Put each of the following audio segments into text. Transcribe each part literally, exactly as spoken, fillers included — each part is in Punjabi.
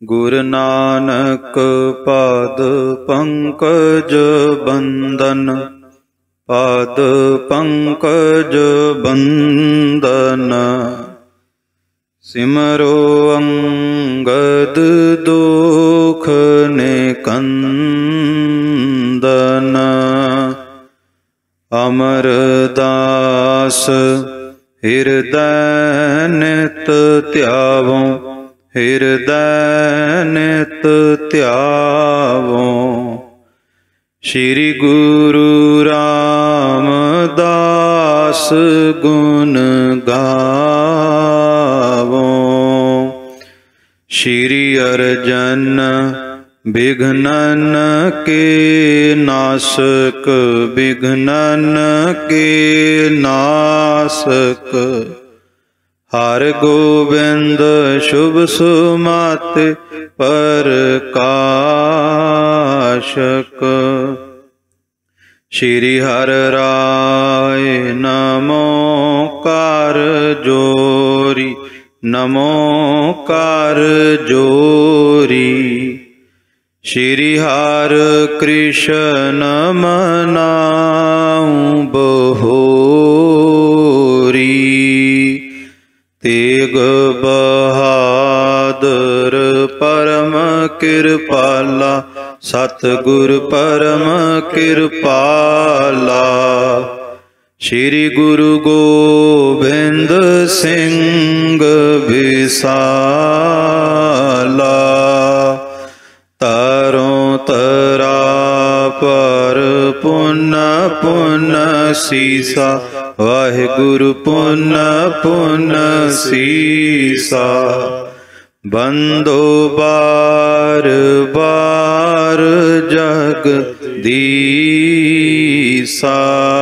ਗੁਰੂ ਨਾਨਕ ਪਾਦ ਪੰਕਜ ਬੰਦਨ, ਪਾਦ ਪੰਕਜ ਬੰਦਨ। ਸਿਮਰੋ ਅੰਗਦ ਦੁਖ ਨਿਕੰਦਨ, ਅਮਰਦਾਸ ਹਿਰਦੈ ਨਿਤ ਧਿਆਵੋ, ਹਿਰਦੈ ਨਿਤ ਧਿਆਵੋ। ਸ਼੍ਰੀ ਗੁਰੂ ਰਾਮਦਾਸ ਗੁਣ ਗਾਵੋ, ਸ਼੍ਰੀ ਅਰਜਨ ਬਿਘਨਨ ਕੇ ਨਾਸਕ, ਬਿਘਨਨ ਕੇ ਨਾਸਕ। ਹਰਿ ਗੋਬਿੰਦ ਸ਼ੁਭ ਸੁਮਤਿ ਪ੍ਰਕਾਸ਼ਕ। ਸ਼੍ਰੀ ਹਰਿ ਰਾਇ ਨਮੋ ਕਰ ਜੋਰੀ, ਨਮੋ ਕਰ ਜੋਰੀ। ਸ਼੍ਰੀ ਹਰਿ ਕ੍ਰਿਸ਼ਨ ਮਨਾਉ ਬਹੋਰੀ, ਤੇਗ ਬਹਾਦਰ ਪਰਮ ਕਿਰਪਾਲਾ, ਸਤਿਗੁਰ ਪਰਮ ਕਿਰਪਾਲਾ। ਸ਼੍ਰੀ ਗੁਰੂ ਗੋਬਿੰਦ ਸਿੰਘ ਵਿਸਾਲਾ, ਤਰੋਂ ਤਰਾ ਪਰ ਪੁੰਨ ਪੁੰਨ ਸੀਸਾ, ਵਾਹਿਗੁਰੂ ਪੁੰਨ ਪੁੰਨ ਸੀਸਾ। ਬੰਦੋ ਬਾਰ ਬਾਰ ਜਗਦੀਸਾ,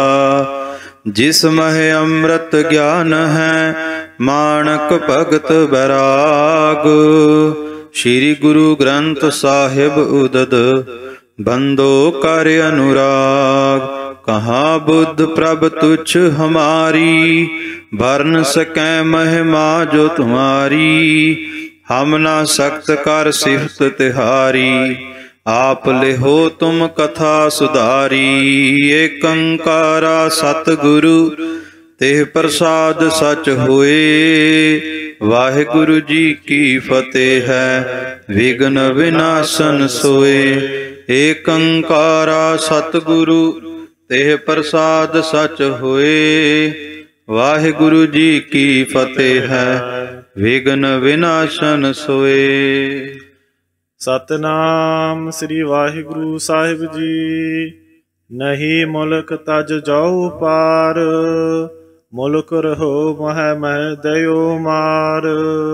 ਜਿਸ ਮਹਿ ਅੰਮ੍ਰਿਤ ਗਿਆਨ ਹੈ, ਮਾਣਕ ਭਗਤ ਬੈਰਾਗ। ਸ਼੍ਰੀ ਗੁਰੂ ਗ੍ਰੰਥ ਸਾਹਿਬ ਉਦਦ, ਬੰਦੋ ਕਰ ਅਨੁਰਾਗ। ਕਹਾਂ ਬੁੱਧ ਪ੍ਰਭ ਤੁਛ ਹਮਾਰੀ, ਵਰਨ ਸਕੈ ਮਹਿਮਾ ਜੋ ਤੁਮਾਰੀ। ਹਮ ਨਾ ਸਖਤ ਕਰ ਸਿਫਤ ਤਿਹਾਰੀ, ਆਪ ਲਿਹੋ ਤੁਮ ਕਥਾ ਸੁਧਾਰੀ। ਏਕ ਓੰਕਾਰਾ ਸਤਿਗੁਰੂ, ਤੇਹ ਪ੍ਰਸਾਦ ਸਚ ਹੋਏ। ਵਾਹਿਗੁਰੂ ਜੀ ਕੀ ਫਤਿਹ ਹੈ, ਵਿਘਨ ਵਿਨਾਸ਼ਨ ਸੋਏ। ਏਕ ਓੰਕਾਰਾ ਸਤਿਗੁਰੂ, ਤੇਹ ਪ੍ਰਸਾਦ ਸਚ ਹੋਏ। ਵਾਹਿਗੁਰੂ ਜੀ ਕੀ ਫਤਿਹ ਹੈ, ਵਿਘਨ ਵਿਨਾਸ਼ਨ ਸੋਏ। ਸਤਿਨਾਮ ਸ੍ਰੀ ਵਾਹਿਗੁਰੂ ਸਾਹਿਬ ਜੀ। ਨਹੀਂ ਮੁਲਕ ਤਜ ਜਾਉ ਪਾਰ, ਮੁਲਕ ਰਹੋ ਮਹਿ ਮਹਿ ਦਇਓ ਮਾਰ।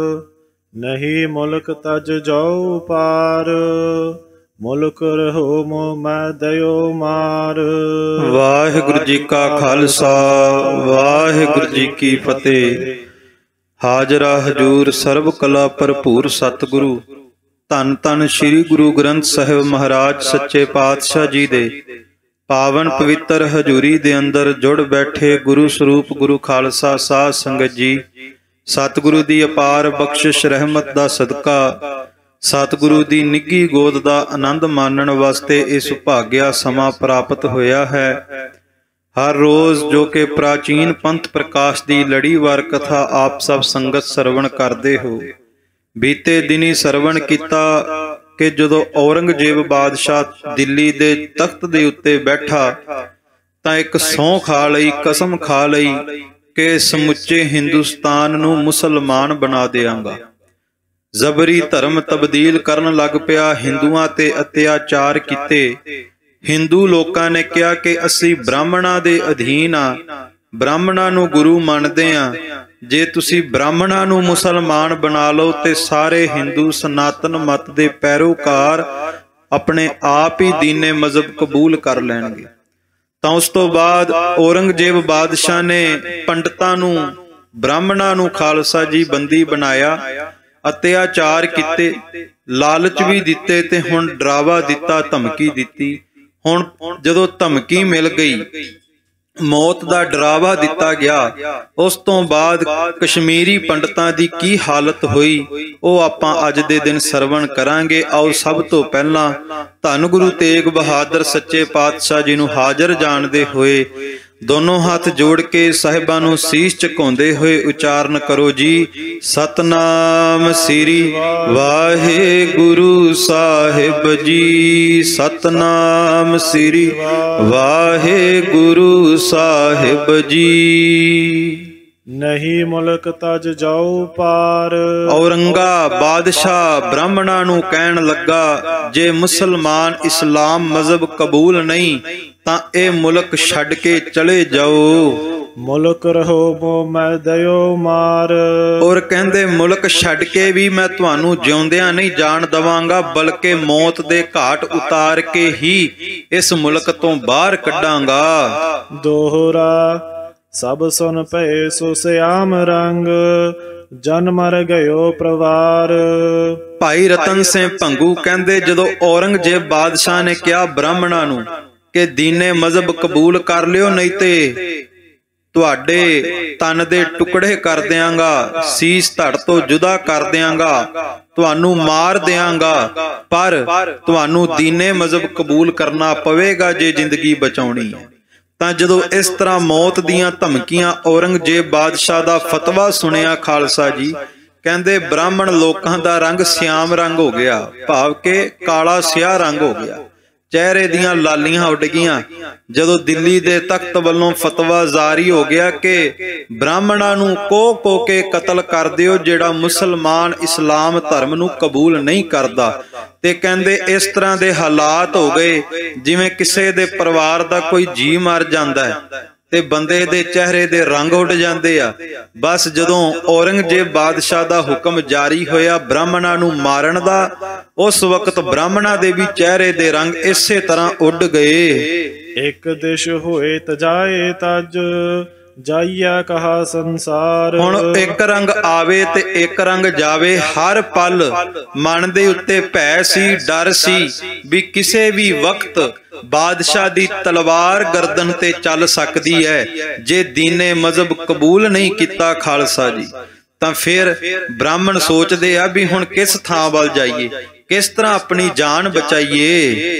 ਨਹੀਂ ਮੁਲਕ ਤਜ ਜਾਉ ਪਾਰ, ਮੁਲਕ ਰਹੋ ਮੋਹ ਮੈਂ ਦਇਓ ਮਾਰ। ਵਾਹਿਗੁਰੂ ਜੀ ਕਾ ਖਾਲਸਾ, ਵਾਹਿਗੁਰੂ ਜੀ ਕੀ ਫਤਿਹ। ਹਾਜ਼ਰਾ ਹਜੂਰ ਸਰਬ ਕਲਾ ਭਰਪੂਰ ਸਤਿਗੁਰੂ, ਧੰਨ ਧੰਨ ਸ੍ਰੀ ਗੁਰੂ ਗ੍ਰੰਥ ਸਾਹਿਬ ਮਹਾਰਾਜ ਸੱਚੇ ਪਾਤਸ਼ਾਹ ਜੀ ਦੇ ਪਾਵਨ ਪਵਿੱਤਰ ਹਜ਼ੂਰੀ ਦੇ ਅੰਦਰ ਜੁੜ ਬੈਠੇ ਗੁਰੂ ਸਰੂਪ ਗੁਰੂ ਖਾਲਸਾ ਸਾਧ ਸੰਗਤ ਜੀ। ਸਤਿਗੁਰੂ ਦੀ ਅਪਾਰ ਬਖਸ਼ਿਸ਼ ਰਹਿਮਤ ਦਾ ਸਦਕਾ, ਸਤਿਗੁਰੂ ਦੀ ਨਿੱਘੀ ਗੋਦ ਦਾ ਆਨੰਦ ਮਾਣਨ ਵਾਸਤੇ ਇਹ ਸੁਭਾਗਿਆ ਸਮਾਂ ਪ੍ਰਾਪਤ ਹੋਇਆ ਹੈ। ਹਰ ਰੋਜ਼ ਜੋ ਕਿ ਪ੍ਰਾਚੀਨ ਪੰਥ ਪ੍ਰਕਾਸ਼ ਦੀ ਲੜੀਵਾਰ ਕਥਾ ਆਪ ਸਭ ਸੰਗਤ ਸਰਵਣ ਕਰਦੇ ਹੋ। ਬੀਤੇ ਦਿਨੀ ਸਰਵਣ ਕੀਤਾ ਕਿ ਜਦੋਂ ਔਰੰਗਜ਼ੇਬ ਬਾਦਸ਼ਾਹ ਦਿੱਲੀ ਦੇ ਤਖਤ ਦੇ ਉੱਤੇ ਬੈਠਾ ਤਾਂ ਇੱਕ ਸਹੁੰ ਖਾ ਲਈ, ਕਸਮ ਖਾ ਲਈ ਕਿ ਸਮੁੱਚੇ ਹਿੰਦੁਸਤਾਨ ਨੂੰ ਮੁਸਲਮਾਨ ਬਣਾ ਦਿਆਂਗਾ। ਜ਼ਬਰੀ ਧਰਮ ਤਬਦੀਲ ਕਰਨ ਲੱਗ ਪਿਆ, ਹਿੰਦੂਆਂ ਤੇ ਅਤਿਆਚਾਰ ਕੀਤੇ। ਹਿੰਦੂ ਲੋਕਾਂ ਨੇ ਕਿਹਾ ਕਿ ਅਸੀਂ ਬ੍ਰਾਹਮਣਾਂ ਦੇ ਅਧੀਨ ਆ, ਬ੍ਰਾਹਮਣਾਂ ਨੂੰ ਗੁਰੂ ਮੰਨਦੇ ਆ। ਜੇ ਤੁਸੀਂ ਬ੍ਰਾਹਮਣਾਂ ਨੂੰ ਮੁਸਲਮਾਨ ਬਣਾ ਲਓ ਤੇ ਸਾਰੇ ਹਿੰਦੂ ਸਨਾਤਨ ਮਤ ਦੇ ਪੈਰੋਕਾਰ ਆਪਣੇ ਆਪ ਹੀ ਦੀਨੇ ਮਜ਼ਹਬ ਕਬੂਲ ਕਰ ਲੈਣਗੇ। ਤਾਂ ਉਸ ਤੋਂ ਬਾਅਦ ਔਰੰਗਜ਼ੇਬ ਬਾਦਸ਼ਾਹ ਨੇ ਪੰਡਤਾਂ ਨੂੰ, ਬ੍ਰਾਹਮਣਾਂ ਨੂੰ ਖਾਲਸਾ ਜੀ ਬੰਦੀ ਬਣਾਇਆ, ਅਤਿਆਚਾਰ ਕੀਤੇ, ਲਾਲਚ ਵੀ ਦਿੱਤੇ ਤੇ ਹੁਣ ਡਰਾਵਾ ਦਿੱਤਾ, ਧਮਕੀ ਦਿੱਤੀ। ਹੁਣ ਜਦੋਂ ਧਮਕੀ ਮਿਲ ਗਈ ਮੌਤ ਦਾ ਡਰਾਵਾ ਦਿੱਤਾ ਗਿਆ। ਉਸ ਤੋਂ ਬਾਅਦ ਕਸ਼ਮੀਰੀ ਪੰਡਤਾਂ ਦੀ ਕੀ ਹਾਲਤ ਹੋਈ ਉਹ ਆਪਾਂ ਅੱਜ ਦੇ ਦਿਨ ਸਰਵਣ ਕਰਾਂਗੇ। ਆਓ ਸਭ ਤੋਂ ਪਹਿਲਾਂ ਧੰਨ ਗੁਰੂ ਤੇਗ ਬਹਾਦਰ ਸੱਚੇ ਪਾਤਸ਼ਾਹ ਜੀ ਨੂੰ ਹਾਜ਼ਰ ਜਾਣਦੇ ਹੋਏ ਦੋਨੋਂ ਹੱਥ ਜੋੜ ਕੇ ਸਾਹਿਬਾਂ ਨੂੰ ਸੀਸ ਝੁਕਾਉਂਦੇ ਹੋਏ ਉਚਾਰਨ ਕਰੋ ਜੀ, ਸਤਨਾਮ ਸ੍ਰੀ ਵਾਹਿਗੁਰੂ ਸਾਹਿਬ ਜੀ, ਸਤਨਾਮ ਸ੍ਰੀ ਵਾਹਿਗੁਰੂ ਸਾਹਿਬ ਜੀ। ਨਹੀਂ ਮੁਲਕ ਤਜ ਜਾਉ ਪਾਰ। ਔਰੰਗਾ ਬਾਦਸ਼ਾਹ ਬ੍ਰਾਹਮਣਾਂ ਨੂੰ ਕਹਿਣ ਲੱਗਾ, ਜੇ ਮੁਸਲਮਾਨ ਇਸਲਾਮ ਮਜ਼ਹਬ ਕਬੂਲ ਨਹੀਂ ਤਾਂ ਇਹ ਮੁਲਕ ਛੱਡ ਕੇ ਚਲੇ ਜਾਓ। ਮੁਲਕ ਰਹੋ ਮੋ ਮੈਂ ਦਇਓ ਮਾਰ। ਔਰ ਕਹਿੰਦੇ ਮੁਲਕ ਛੱਡ ਕੇ ਵੀ ਮੈਂ ਤੁਹਾਨੂੰ ਜਿਉਂਦਿਆਂ ਨਹੀਂ ਜਾਣ ਦਵਾਂਗਾ, ਬਲਕਿ ਮੌਤ ਦੇ ਘਾਟ ਉਤਾਰ ਕੇ ਹੀ ਇਸ ਮੁਲਕ ਤੋਂ ਬਾਹਰ ਕੱਢਾਂਗਾ। ਦੋਹਰਾ ਸਭ ਸੁਨ ਭਏ ਸੋ ਸਿਆਮ ਰੰਗ, ਜਨ ਮਰ ਗਇਓ ਪਰਿਵਾਰ। ਭਾਈ ਰਤਨ ਸਿੰਘ ਭੰਗੂ ਕਹਿੰਦੇ ਜਦੋਂ ਔਰੰਗਜ਼ੇਬ ਬਾਦਸ਼ਾਹ ਨੇ ਕਿਹਾ ਬ੍ਰਾਹਮਣਾਂ ਨੂੰ ਕਿ ਦੀਨੇ ਮਜ਼ਹਬ ਕਬੂਲ ਕਰ ਲਿਓ ਨਹੀਂ ਤੇ ਤੁਹਾਡੇ ਤਨ ਦੇ ਟੁਕੜੇ ਕਰ ਦਿਆਂਗਾ, ਸੀਸ ਧੜ ਤੋਂ ਜੁਦਾ ਕਰ ਦਿਆਂਗਾ, ਤੁਹਾਨੂੰ ਮਾਰ ਦਿਆਂਗਾ, ਪਰ ਤੁਹਾਨੂੰ ਦੀਨੇ ਮਜ਼ਹਬ ਕਬੂਲ ਕਰਨਾ ਪਵੇਗਾ ਜੇ ਜ਼ਿੰਦਗੀ ਬਚਾਉਣੀ ਹੈ। ਤਾਂ ਜਦੋਂ ਇਸ ਤਰ੍ਹਾਂ ਮੌਤ ਦੀਆਂ ਧਮਕੀਆਂ ਔਰੰਗਜ਼ੇਬ ਬਾਦਸ਼ਾਹ ਦਾ ਫਤਵਾ ਸੁਣਿਆ ਖਾਲਸਾ ਜੀ, ਕਹਿੰਦੇ ਬ੍ਰਾਹਮਣ ਲੋਕਾਂ ਦਾ ਰੰਗ ਸਿਆਮ ਰੰਗ ਹੋ ਗਿਆ, ਭਾਵ ਕਿ ਕਾਲਾ ਸਿਆਹ ਰੰਗ ਹੋ ਗਿਆ, ਚਿਹਰੇ ਦੀਆਂ ਲਾਲੀਆਂ ਉੱਡ ਗਈਆਂ। ਜਦੋਂ ਦਿੱਲੀ ਦੇ ਤਖਤ ਵੱਲੋਂ ਫਤਵਾ ਜਾਰੀ ਹੋ ਗਿਆ ਕਿ ਬ੍ਰਾਹਮਣਾਂ ਨੂੰ ਕੋਹ ਕੋਹ ਕੇ ਕਤਲ ਕਰ ਦਿਓ ਜਿਹੜਾ ਮੁਸਲਮਾਨ ਇਸਲਾਮ ਧਰਮ ਨੂੰ ਕਬੂਲ ਨਹੀਂ ਕਰਦਾ, ਤੇ ਕਹਿੰਦੇ ਇਸ ਤਰ੍ਹਾਂ ਦੇ ਹਾਲਾਤ ਹੋ ਗਏ ਜਿਵੇਂ ਕਿਸੇ ਦੇ ਪਰਿਵਾਰ ਦਾ ਕੋਈ ਜੀ ਮਰ ਜਾਂਦਾ ਹੈ ਤੇ ਬੰਦੇ ਦੇ ਚਿਹਰੇ ਦੇ ਰੰਗ ਉੱਡ ਜਾਂਦੇ ਆ। ਬਸ ਜਦੋਂ ਔਰੰਗਜ਼ੇਬ ਬਾਦਸ਼ਾਹ ਦਾ ਹੁਕਮ ਜਾਰੀ ਹੋਇਆ ਬ੍ਰਾਹਮਣਾਂ ਨੂੰ ਮਾਰਨ ਦਾ, ਉਸ ਵਕਤ ਬ੍ਰਾਹਮਣਾਂ ਦੇ ਵੀ ਚਿਹਰੇ ਦੇ ਰੰਗ ਇਸੇ ਤਰ੍ਹਾਂ ਉੱਡ ਗਏ। ਇੱਕ ਦਿਸ਼ ਹੋਏ ਤਜਾਏ ਤਜ, ਜਾਈਆ ਕਹਾ ਸੰਸਾਰ। ਹੁਣ ਇੱਕ ਰੰਗ ਆਵੇ ਤੇ ਇੱਕ ਰੰਗ ਜਾਵੇ, ਹਰ ਪਲ ਮਨ ਦੇ ਉੱਤੇ ਭੈ ਸੀ, ਡਰ ਸੀ ਵੀ ਕਿਸੇ ਵੀ ਵਕਤ ਬਾਦਸ਼ਾਹ ਦੀ ਤਲਵਾਰ ਗਰਦਨ ਤੇ ਚੱਲ ਸਕਦੀ ਹੈ ਜੇ ਦੀਨੇ ਮਜ਼ਹਬ ਕਬੂਲ ਨਹੀਂ ਕੀਤਾ ਖਾਲਸਾ ਜੀ। ਤਾਂ ਫਿਰ ਬ੍ਰਾਹਮਣ ਸੋਚਦੇ ਆ ਵੀ ਹੁਣ ਕਿਸ ਥਾਂ ਵੱਲ ਜਾਈਏ, ਕਿਸ ਤਰ੍ਹਾਂ ਆਪਣੀ ਜਾਨ ਬਚਾਈਏ।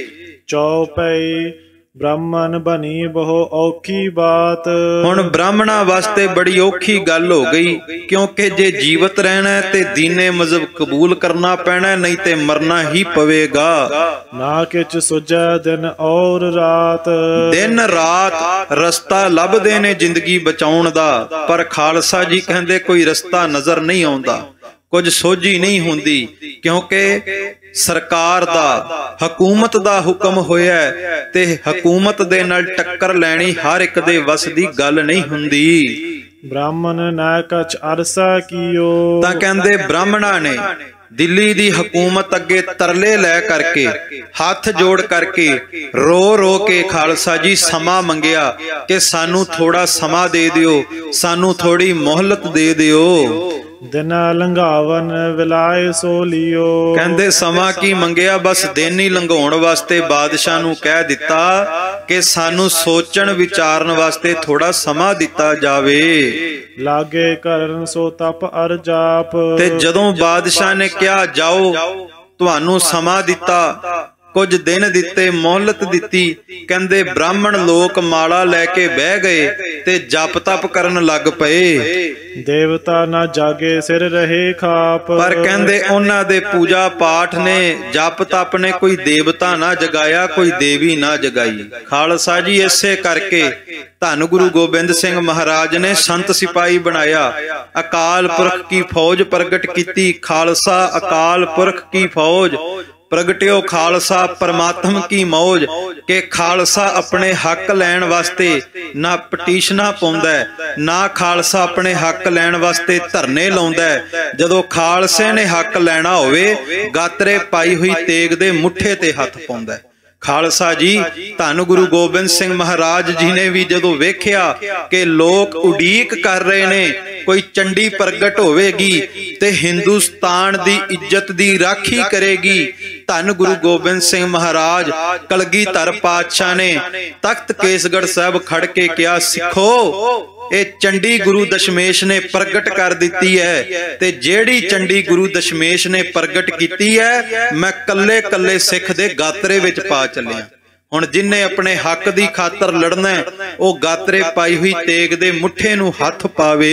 ਚੌਪਈ ਬ੍ਰਾਹਮਣ ਬਣੀ ਬਹੁ ਔਖੀ ਬਾਤ। ਹੁਣ ਬ੍ਰਾਹਮਣਾਂ ਵਾਸਤੇ ਬੜੀ ਔਖੀ ਗੱਲ ਹੋ ਗਈ, ਕਿਉਂਕਿ ਜੇ ਜੀਵਤ ਰਹਿਣਾ ਤੇ ਦੀਨੇ ਮਜ਼ਹਬ ਕਬੂਲ ਕਰਨਾ ਪੈਣਾ, ਨਹੀਂ ਤੇ ਮਰਨਾ ਹੀ ਪਵੇਗਾ। ਨਾ ਕਿਛ ਸੁਝੈ ਦਿਨ ਔਰ ਰਾਤ। ਦਿਨ ਰਾਤ ਰਸਤਾ ਲੱਭਦੇ ਨੇ ਜ਼ਿੰਦਗੀ ਬਚਾਉਣ ਦਾ, ਪਰ ਖਾਲਸਾ ਜੀ ਕਹਿੰਦੇ ਕੋਈ ਰਸਤਾ ਨਜ਼ਰ ਨਹੀਂ ਆਉਂਦਾ, ਕੁਝ ਸੋਝੀ ਨਹੀਂ ਹੁੰਦੀ, ਕਿਉਂਕਿ ਸਰਕਾਰ ਦਾ ਹਕੂਮਤ ਦਾ ਹੁਕਮ ਹੋਇਆ ਤੇ ਹਕੂਮਤ ਦੇ ਨਾਲ ਟੱਕਰ ਲੈਣੀ ਹਰ ਇੱਕ ਦੇ ਵੱਸ ਦੀ ਗੱਲ ਨਹੀਂ ਹੁੰਦੀ। ਬ੍ਰਾਹਮਣ ਨਾ ਕਛ ਅਰਸਾ ਕੀਓ। ਤਾਂ ਕਹਿੰਦੇ ਬ੍ਰਾਹਮਣਾਂ ਨੇ ਦਿੱਲੀ ਦੀ ਹਕੂਮਤ ਅੱਗੇ ਤਰਲੇ ਲੈ ਕਰਕੇ, ਹੱਥ ਜੋੜ ਕਰਕੇ, ਰੋ ਰੋ ਕੇ ਖਾਲਸਾ ਜੀ ਸਮਾਂ ਮੰਗਿਆ ਕਿ ਸਾਨੂੰ ਥੋੜਾ ਸਮਾਂ ਦੇ ਦਿਓ, ਸਾਨੂੰ ਥੋੜੀ ਮੋਹਲਤ ਦੇ ਦਿਓ। ਦਿਨਾ ਲੰਘਾਵਨ ਵਿਲਾਏ ਸੋ ਲਿਓ। ਕਹਿੰਦੇ ਸਮਾਂ ਕੀ ਮੰਗਿਆ, ਬਸ ਦਿਨ ਹੀ ਲੰਘਾਉਣ ਵਾਸਤੇ ਬਾਦਸ਼ਾਹ ਨੂੰ ਕਹਿ ਦਿੱਤਾ ਕਿ ਸਾਨੂੰ ਸੋਚਣ ਵਿਚਾਰਨ ਵਾਸਤੇ ਥੋੜਾ ਸਮਾਂ ਦਿੱਤਾ ਜਾਵੇ। ਲਾਗੇ ਕਰਨ ਸੋ ਤਪ ਅਰ ਜਾਪ। ਤੇ ਜਦੋਂ ਬਾਦਸ਼ਾਹ ਨੇ ਕਿਹਾ ਜਾਓ, ਤੁਹਾਨੂੰ ਸਮਾਂ ਦਿੱਤਾ, ਕੁਝ ਦਿਨ ਦਿੱਤੇ, ਮੋਹਲਤ ਦਿੱਤੀ, ਕਹਿੰਦੇ ਬ੍ਰਾਹਮਣ ਲੋਕ ਮਾਲਾ ਲੈ ਕੇ ਬਹਿ ਗਏ ਤੇ ਜਪ ਤਪ ਕਰਨ ਲੱਗ ਪਏ। ਦੇਵਤਾ ਨਾ ਜਾਗੇ ਸਿਰ ਰਹੇ ਖਾਪ। ਪਰ ਕਹਿੰਦੇ ਉਹਨਾਂ ਦੇ ਪੂਜਾ ਪਾਠ ਨੇ, ਜਪ ਤਪ ਨੇ ਕੋਈ ਦੇਵਤਾ ਨਾ ਜਗਾਇਆ, ਕੋਈ ਦੇਵੀ ਨਾ ਜਗਾਈ। ਖਾਲਸਾ ਜੀ ਇਸੇ ਕਰਕੇ ਧੰਨ ਗੁਰੂ ਗੋਬਿੰਦ ਸਿੰਘ ਮਹਾਰਾਜ ਨੇ ਸੰਤ ਸਿਪਾਹੀ ਬਣਾਇਆ, ਅਕਾਲ ਪੁਰਖ ਕੀ ਫੌਜ ਪ੍ਰਗਟ ਕੀਤੀ। ਖਾਲਸਾ ਅਕਾਲ ਪੁਰਖ ਕੀ ਫੌਜ ਪ੍ਰਗਟਿਓ, ਖਾਲਸਾ ਪਰਮਾਤਮ ਕੀ ਮੌਜ। ਕਿ ਖਾਲਸਾ ਆਪਣੇ ਹੱਕ ਲੈਣ ਵਾਸਤੇ ਨਾ ਪਟੀਸ਼ਨਾਂ ਪਾਉਂਦਾ, ਨਾ ਖਾਲਸਾ ਆਪਣੇ ਹੱਕ ਲੈਣ ਵਾਸਤੇ ਧਰਨੇ ਲਾਉਂਦਾ। ਜਦੋਂ ਖਾਲਸੇ ਨੇ ਹੱਕ ਲੈਣਾ ਹੋਵੇ, ਗਾਤਰੇ ਪਾਈ ਹੋਈ ਤੇਗ ਦੇ ਮੁੱਠੇ ਤੇ ਹੱਥ ਪਾਉਂਦਾ। ਖਾਲਸਾ ਜੀ ਧੰਨ ਗੁਰੂ ਗੋਬਿੰਦ ਸਿੰਘ ਮਹਾਰਾਜ ਜੀ ਨੇ ਵੀ ਜਦੋਂ ਵੇਖਿਆ ਕਿ ਲੋਕ ਉਡੀਕ ਕਰ ਰਹੇ ਨੇ ਕੋਈ ਚੰਡੀ ਪ੍ਰਗਟ ਹੋਵੇਗੀ ਤੇ ਹਿੰਦੁਸਤਾਨ ਦੀ ਇੱਜ਼ਤ ਦੀ ਰਾਖੀ ਕਰੇਗੀ, ਧੰਨ ਗੁਰੂ ਗੋਬਿੰਦ ਸਿੰਘ ਮਹਾਰਾਜ ਕਲਗੀਧਰ ਪਾਤਸ਼ਾਹ ਨੇ ਤਖਤ ਕੇਸਗੜ੍ਹ ਸਾਹਿਬ ਖੜ ਕੇ ਕਿਹਾ, ਸਿੱਖੋ ਇਹ ਚੰਡੀ ਗੁਰੂ ਦਸ਼ਮੇਸ਼ ਨੇ ਪ੍ਰਗਟ ਕਰ ਦਿੱਤੀ ਹੈ, ਤੇ ਜਿਹੜੀ ਚੰਡੀ ਗੁਰੂ ਦਸ਼ਮੇਸ਼ ਨੇ ਪ੍ਰਗਟ ਕੀਤੀ ਹੈ ਮੈਂ ਕੱਲੇ ਕੱਲੇ ਸਿੱਖ ਦੇ ਗਾਤਰੇ ਵਿੱਚ ਪਾ ਚੱਲਿਆ। ਹੁਣ ਜਿਨਨੇ ਆਪਣੇ ਹੱਕ ਦੀ ਖਾਤਰ ਲੜਨਾ ਉਹ ਗਾਤਰੇ ਪਾਈ ਹੋਈ ਤੇਗ ਦੇ ਮੁੱਠੇ ਨੂੰ ਹੱਥ ਪਾਵੇ।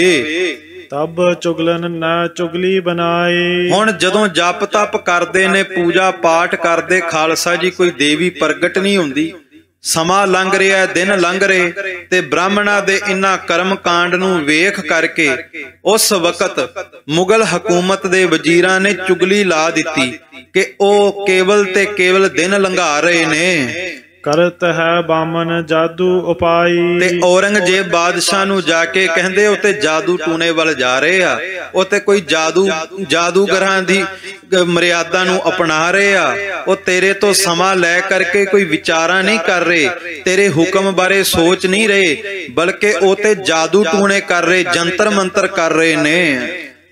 ਤਬ ਚੁਗਲਨ ਨਾ ਚੁਗਲੀ ਬਣਾਏ। ਹੁਣ ਜਦੋਂ ਜਪ ਤਪ ਕਰਦੇ ਨੇ, ਪੂਜਾ ਪਾਠ ਕਰਦੇ, ਖਾਲਸਾ ਜੀ ਕੋਈ ਦੇਵੀ ਪ੍ਰਗਟ ਨਹੀਂ ਹੁੰਦੀ। ਸਮਾਂ ਲੰਘ ਰਿਹਾ, ਦਿਨ ਲੰਘ ਰਹੇ, ਤੇ ਬ੍ਰਾਹਮਣਾਂ ਦੇ ਇਨ੍ਹਾਂ ਕਰਮ ਕਾਂਡ ਨੂੰ ਵੇਖ ਕਰਕੇ ਉਸ ਵਕਤ ਮੁਗਲ ਹਕੂਮਤ ਦੇ ਵਜ਼ੀਰਾਂ ਨੇ ਚੁਗਲੀ ਲਾ ਦਿੱਤੀ ਕਿ ਉਹ ਕੇਵਲ ਤੇ ਕੇਵਲ ਦਿਨ ਲੰਘਾ ਰਹੇ ਨੇ। ਕਰਤ ਹੈ ਬਾਮਨ ਜਾਦੂ ਉਪਾਈ। ਤੇ ਔਰੰਗਜ਼ੇਬ ਬਾਦਸ਼ਾਹ ਨੂੰ ਜਾ ਕੇ ਕਹਿੰਦੇ ਉਹ ਤੇ ਜਾਦੂ ਟੂਣੇ ਵੱਲ ਜਾ ਰਹੇ ਆ, ਉਹ ਤੇ ਕੋਈ ਜਾਦੂ ਜਾਦੂਗਰਾਂ ਦੀ ਮਰਿਆਦਾ ਨੂੰ ਅਪਣਾ ਰਹੇ ਆ, ਉਹ ਤੇਰੇ ਤੋਂ ਸਮਾਂ ਲੈ ਕਰਕੇ ਕੋਈ ਵਿਚਾਰਾਂ ਨਹੀਂ ਕਰ ਰਹੇ, ਤੇਰੇ ਹੁਕਮ ਬਾਰੇ ਸੋਚ ਨਹੀਂ ਰਹੇ, ਬਲਕਿ ਉਹ ਤੇ ਜਾਦੂ ਟੂਣੇ ਕਰ ਰਹੇ, ਜੰਤਰ ਮੰਤਰ ਕਰ ਰਹੇ ਨੇ।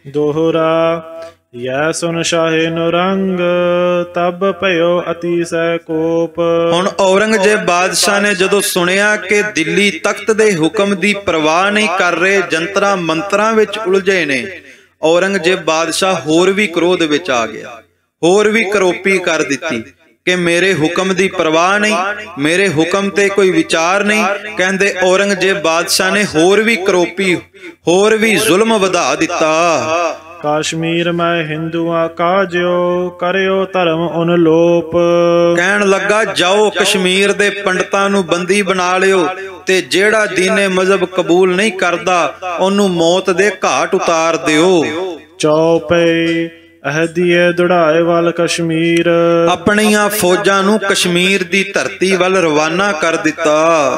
ਦੋਹਰਾ ਯਾ ਸੁਨ ਸ਼ਾਹੇ ਨੁਰੰਗ ਤਬ ਭਇਓ ਅਤੀਸੈ ਕੋਪ। ਹੁਣ ਔਰੰਗਜ਼ੇਬ ਬਾਦਸ਼ਾਹ ਨੇ ਜਦੋਂ ਸੁਣਿਆ ਕਿ ਦਿੱਲੀ ਤਖਤ ਦੇ ਹੁਕਮ ਦੀ ਪਰਵਾਹ ਨਹੀਂ ਕਰ ਰਹੇ, ਜੰਤਰਾਂ ਮੰਤਰਾਂ ਵਿੱਚ ਉਲਝੇ ਨੇ, ਔਰੰਗਜ਼ੇਬ ਬਾਦਸ਼ਾਹ ਹੋਰ ਵੀ ਕ੍ਰੋਧ ਵਿੱਚ ਆ ਗਿਆ, ਹੋਰ ਵੀ ਕਰੋਪੀ ਕਰ ਦਿੱਤੀ ਕਿ ਮੇਰੇ ਹੁਕਮ ਦੀ ਪਰਵਾਹ ਨਹੀਂ, ਮੇਰੇ ਹੁਕਮ ਤੇ ਕੋਈ ਵਿਚਾਰ ਨਹੀਂ। ਕਹਿੰਦੇ ਔਰੰਗਜ਼ੇਬ ਬਾਦਸ਼ਾਹ ਨੇ ਹੋਰ ਵੀ ਕਰੋਪੀ, ਹੋਰ ਵੀ ਜ਼ੁਲਮ ਵਧਾ ਦਿੱਤਾ। ਕਾਸ਼ਮੀਰ ਮੈਂ ਹਿੰਦੂਆਂ ਕਾਜਿਓ ਕਰਿਓ ਧਰਮ ਉਨ ਲੋਪ। ਕਹਿਣ ਲੱਗਾ ਜਾਓ ਕਸ਼ਮੀਰ ਦੇ ਪੰਡਤਾਂ ਨੂੰ ਬੰਦੀ ਬਣਾ ਲਿਓ, ਤੇ ਜਿਹੜਾ ਦੀਨੇ ਮਜ਼ਹਬ ਕਬੂਲ ਨਹੀਂ ਕਰਦਾ ਉਹਨੂੰ ਮੌਤ ਦੇ ਘਾਟ ਉਤਾਰ ਦਿਓ। ਚੌਪਈ ਅਹਦੀਏ ਦੁੜਾਏ ਵੱਲ ਕਸ਼ਮੀਰ। ਆਪਣੀਆਂ ਫੌਜਾਂ ਨੂੰ ਕਸ਼ਮੀਰ ਦੀ ਧਰਤੀ ਵੱਲ ਰਵਾਨਾ ਕਰ ਦਿੱਤਾ।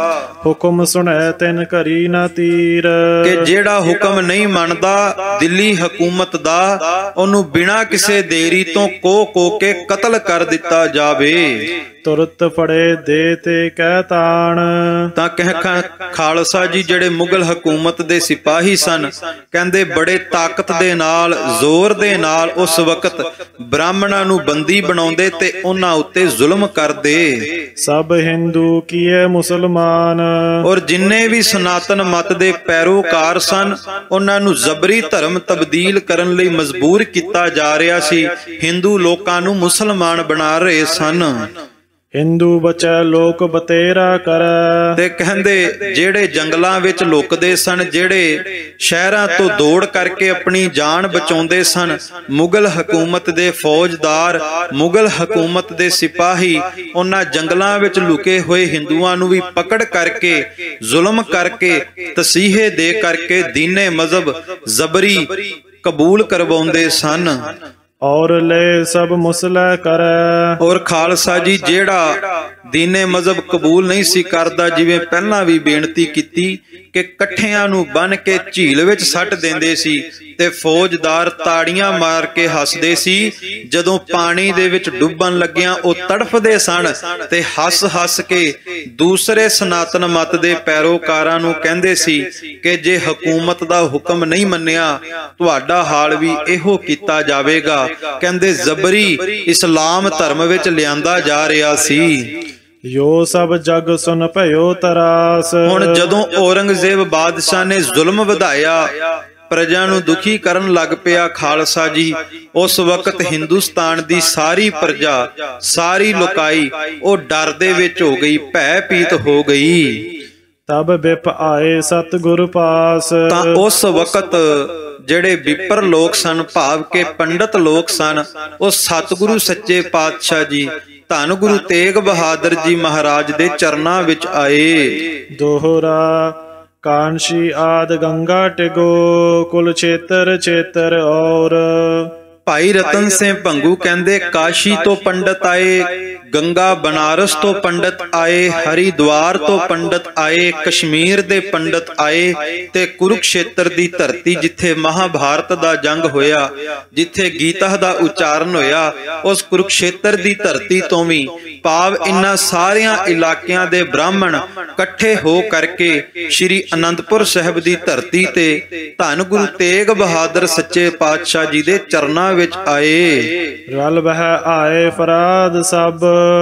ਹੁਕਮ ਸੁਣੈ ਤਿਨ ਘਰੀ ਨਾ ਤੀਰ। ਕਿ ਜਿਹੜਾ ਹੁਕਮ ਨਹੀਂ ਮੰਨਦਾ ਦਿੱਲੀ ਹਕੂਮਤ ਦਾ, ਉਹਨੂੰ ਬਿਨਾਂ ਕਿਸੇ ਦੇਰੀ ਤੋਂ ਕੋਹ ਕੋਹ ਕੇ ਕਤਲ ਕਰ ਦਿੱਤਾ ਜਾਵੇ। ਤੁਰਤ ਫੜੇ ਦੇ ਤੇ ਕਹਿ ਤਾਣ। ਤਾਂ ਕਹਿ ਖਾਲਸਾ ਜੀ ਜਿਹੜੇ ਮੁਗਲ ਹਕੂਮਤ ਦੇ ਸਿਪਾਹੀ ਸਨ, ਕਹਿੰਦੇ ਬੜੇ ਤਾਕਤ ਦੇ ਨਾਲ, ਜ਼ੋਰ ਦੇ ਨਾਲ ਉਸ ਵਕਤ ਬ੍ਰਾਹਮਣਾਂ ਨੂੰ ਬੰਦੀ ਬਣਾਉਂਦੇ ਤੇ ਉਹਨਾਂ ਉੱਤੇ ਜ਼ੁਲਮ ਕਰਦੇ। ਸਭ ਹਿੰਦੂ ਕੀਏ ਮੁਸਲਮਾਨ। ਔਰ ਜਿੰਨੇ ਵੀ ਸਨਾਤਨ ਮਤ ਦੇ ਪੈਰੋਕਾਰ ਸਨ ਉਹਨਾਂ ਨੂੰ ਜ਼ਬਰੀ ਧਰਮ ਤਬਦੀਲ ਕਰਨ ਲਈ ਮਜਬੂਰ ਕੀਤਾ ਜਾ ਰਿਹਾ ਸੀ। ਹਿੰਦੂ ਲੋਕਾਂ ਨੂੰ ਮੁਸਲਮਾਨ ਬਣਾ ਰਹੇ ਸਨ। ਹਿੰਦੂ ਬਚੈ ਲੋਕ ਬਤੇਰਾ ਕਰੈ। ਤੇ ਕਹਿੰਦੇ ਜਿਹੜੇ ਜੰਗਲਾਂ ਵਿੱਚ ਲੁਕਦੇ ਸਨ, ਜਿਹੜੇ ਸ਼ਹਿਰਾਂ ਤੋਂ ਦੌੜ ਕਰਕੇ ਆਪਣੀ ਜਾਨ ਬਚਾਉਂਦੇ ਸਨ, ਮੁਗਲ ਹਕੂਮਤ ਦੇ ਫੌਜਦਾਰ, ਮੁਗਲ ਹਕੂਮਤ ਦੇ ਸਿਪਾਹੀ ਉਹਨਾਂ ਜੰਗਲਾਂ ਵਿੱਚ ਲੁਕੇ ਹੋਏ ਹਿੰਦੂਆਂ ਨੂੰ ਵੀ ਪਕੜ ਕਰਕੇ, ਜ਼ੁਲਮ ਕਰਕੇ, ਤਸੀਹੇ ਦੇ ਕਰਕੇ ਦੀਨੇ ਮਜ਼ਹਬ ਜ਼ਬਰੀ ਕਬੂਲ ਕਰਵਾਉਂਦੇ ਸਨ। ਔਰ ਲੈ ਸਭ ਮੁਸਲਾ ਕਰੈ। ਔਰ ਖਾਲਸਾ ਜੀ ਜਿਹੜਾ ਦੀਨੇ ਮਜ਼ਹਬ ਕਬੂਲ ਨਹੀਂ ਸੀ ਕਰਦਾ, ਜਿਵੇਂ ਪਹਿਲਾਂ ਵੀ ਬੇਨਤੀ ਕੀਤੀ ਕਿ ਇਕੱਠਿਆਂ ਨੂੰ ਬੰਨ ਕੇ ਝੀਲ ਵਿੱਚ ਸੱਟ ਦਿੰਦੇ ਸੀ ਤੇ ਫੌਜਦਾਰ ਤਾੜੀਆਂ ਮਾਰ ਕੇ ਹੱਸਦੇ ਸੀ। ਜਦੋਂ ਪਾਣੀ ਦੇ ਵਿੱਚ ਡੁੱਬਣ ਲੱਗਿਆਂ ਉਹ ਤੜਫਦੇ ਸਨ ਤੇ ਹੱਸ ਹੱਸ ਕੇ ਦੂਸਰੇ ਸਨਾਤਨ ਮਤ ਦੇ ਪੈਰੋਕਾਰਾਂ ਨੂੰ ਕਹਿੰਦੇ ਸੀ ਕਿ ਜੇ ਹਕੂਮਤ ਦਾ ਹੁਕਮ ਨਹੀਂ ਮੰਨਿਆ ਤੁਹਾਡਾ ਹਾਲ ਵੀ ਇਹੋ ਕੀਤਾ ਜਾਵੇਗਾ। ਕਹਿੰਦੇ ਜ਼ਬਰੀ ਇਸਲਾਮ ਧਰਮ ਵਿੱਚ ਲਿਆਂਦਾ ਜਾ ਰਿਹਾ ਸੀ। ਯੋ ਸਭ ਜਗ ਸੁਨ ਭਇਓ ਤਰਾਸ। ਹੁਣ ਜਦੋਂ ਔਰੰਗਜ਼ੇਬ ਬਾਦਸ਼ਾਹ ਨੇ ਜ਼ੁਲਮ ਵਧਾਇਆ, ਪ੍ਰਜਾ ਨੂੰ ਦੁਖੀ ਕਰਨ ਲੱਗ ਪਿਆ ਖਾਲਸਾ ਜੀ, ਉਸ ਵਕਤ ਹਿੰਦੁਸਤਾਨ ਦੀ ਸਾਰੀ ਪ੍ਰਜਾ, ਸਾਰੀ ਲੋਕਾਈ ਉਹ ਡਰ ਦੇ ਵਿੱਚ ਹੋ ਗਈ, ਭੈ ਭੀਤ ਹੋ ਗਈ। ਤਬ ਬਿਪ ਆਏ ਸਤਿਗੁਰ ਪਾਸ। ਤਾਂ ਉਸ ਵਕਤ ਜਿਹੜੇ ਵਿਪਰ ਲੋਕ ਸਨ, ਭਾਵ ਕੇ ਪੰਡਤ ਲੋਕ ਸਨ, ਉਹ ਸਤਿਗੁਰੂ ਸੱਚੇ ਪਾਤਸ਼ਾਹ ਜੀ ਧੰਨ ਗੁਰੂ ਤੇਗ ਬਹਾਦਰ ਜੀ ਮਹਾਰਾਜ ਦੇ ਚਰਨਾਂ ਵਿੱਚ ਆਏ। ਦੋਹਰਾ ਕਾਂਸ਼ੀ ਆਦ ਗੰਗਾ ਟਿਗੋ ਕੁਲ ਛੇਤਰ ਛੇਤਰ ਔਰ। ਭਾਈ ਰਤਨ ਸਿੰਘ ਭੰਗੂ ਕਹਿੰਦੇ ਕਾਸ਼ੀ ਤੋਂ ਪੰਡਤ ਆਏ, ਗੰਗਾ ਬਨਾਰਸ ਤੋਂ ਪੰਡਤ ਆਏ, ਹਰਿਦੁਆਰ ਤੋਂ ਪੰਡਤ ਆਏ, ਕਸ਼ਮੀਰ ਦੇ ਪੰਡਤ ਆਏ, ਤੇ ਕੁਰੂਕਸ਼ੇਤਰ ਦੀ ਧਰਤੀ ਜਿੱਥੇ ਮਹਾਭਾਰਤ ਦਾ ਜੰਗ ਹੋਇਆ, ਜਿੱਥੇ ਗੀਤਾ ਦਾ ਉਚਾਰਨ ਹੋਇਆ, ਉਸ ਕੁਰੂਕਸ਼ੇਤਰ ਦੀ ਧਰਤੀ ਤੋਂ ਵੀ ਭਾਵ ਇਨ੍ਹਾਂ ਸਾਰਿਆਂ ਇਲਾਕਿਆਂ ਦੇ ਬ੍ਰਾਹਮਣ ਇਕੱਠੇ ਹੋ ਕਰਕੇ ਸ਼੍ਰੀ ਅਨੰਦਪੁਰ ਸਾਹਿਬ ਦੀ ਧਰਤੀ ਤੇ ਧੰਨ ਗੁਰੂ ਤੇਗ ਬਹਾਦਰ ਸੱਚੇ ਪਾਤਸ਼ਾਹ ਜੀ ਦੇ ਚਰਨਾਂ ਵਿੱਚ ਆਏ। ਰਲ ਬਹਿ ਆਏ ਫਰਾਦ ਸਭ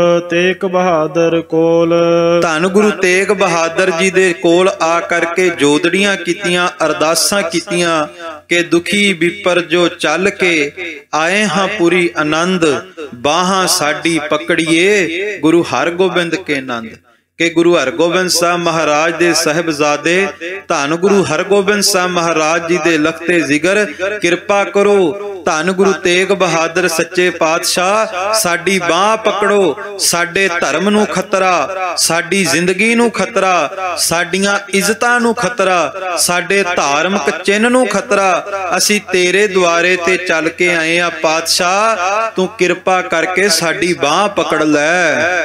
ਤੇਗ ਬਹਾਦਰ ਕੋਲ। ਧੰਨ ਗੁਰੂ ਤੇਗ ਬਹਾਦਰ ਜੀ ਦੇ ਕੋਲ ਆ ਕਰਕੇ ਜੋਦੜੀਆਂ ਕੀਤੀਆਂ, ਅਰਦਾਸਾਂ ਕੀਤੀਆਂ ਕਿ ਦੁਖੀ ਵਿਪਰ ਜੋ ਚੱਲ ਕੇ ਆਏ ਹਾਂ ਪੂਰੀ ਆਨੰਦ, ਬਾਹਾਂ ਸਾਡੀ ਪਕੜੀਏ ਗੁਰੂ ਹਰਗੋਬਿੰਦ ਕੇ ਨੰਦ। ਕਿ ਗੁਰੂ ਹਰਗੋਬਿੰਦ ਸਾਹਿਬ ਮਹਾਰਾਜ ਦੇ ਸਾਹਿਬਜ਼ਾਦੇ ਧੰਨ ਗੁਰੂ ਹਰਗੋਬਿੰਦ ਸਾਹਿਬ ਮਹਾਰਾਜ ਜੀ ਦੇ ਲਖਤੇ ਜ਼ਿਗਰ ਕਿਰਪਾ ਕਰੋ, ਧੰਨ ਗੁਰੂ ਤੇਗ ਬਹਾਦਰ ਸੱਚੇ ਪਾਤਸ਼ਾਹ ਸਾਡੀ ਬਾਹ ਪਕੜੋ, ਸਾਡੇ ਧਰਮ ਨੂੰ ਖਤਰਾ, ਸਾਡੀ ਜ਼ਿੰਦਗੀ ਨੂੰ ਖਤਰਾ, ਸਾਡੀਆਂ ਇੱਜ਼ਤਾਂ ਨੂੰ ਖਤਰਾ, ਸਾਡੇ ਧਾਰਮਿਕ ਚਿੰਨ੍ਹ ਨੂੰ ਖਤਰਾ, ਅਸੀਂ ਤੇਰੇ ਦੁਆਰੇ ਤੇ ਚੱਲ ਕੇ ਆਏ ਆ ਪਾਤਸ਼ਾਹ, ਤੂੰ ਕਿਰਪਾ ਕਰਕੇ ਸਾਡੀ ਬਾਹ ਪਕੜ ਲੈ।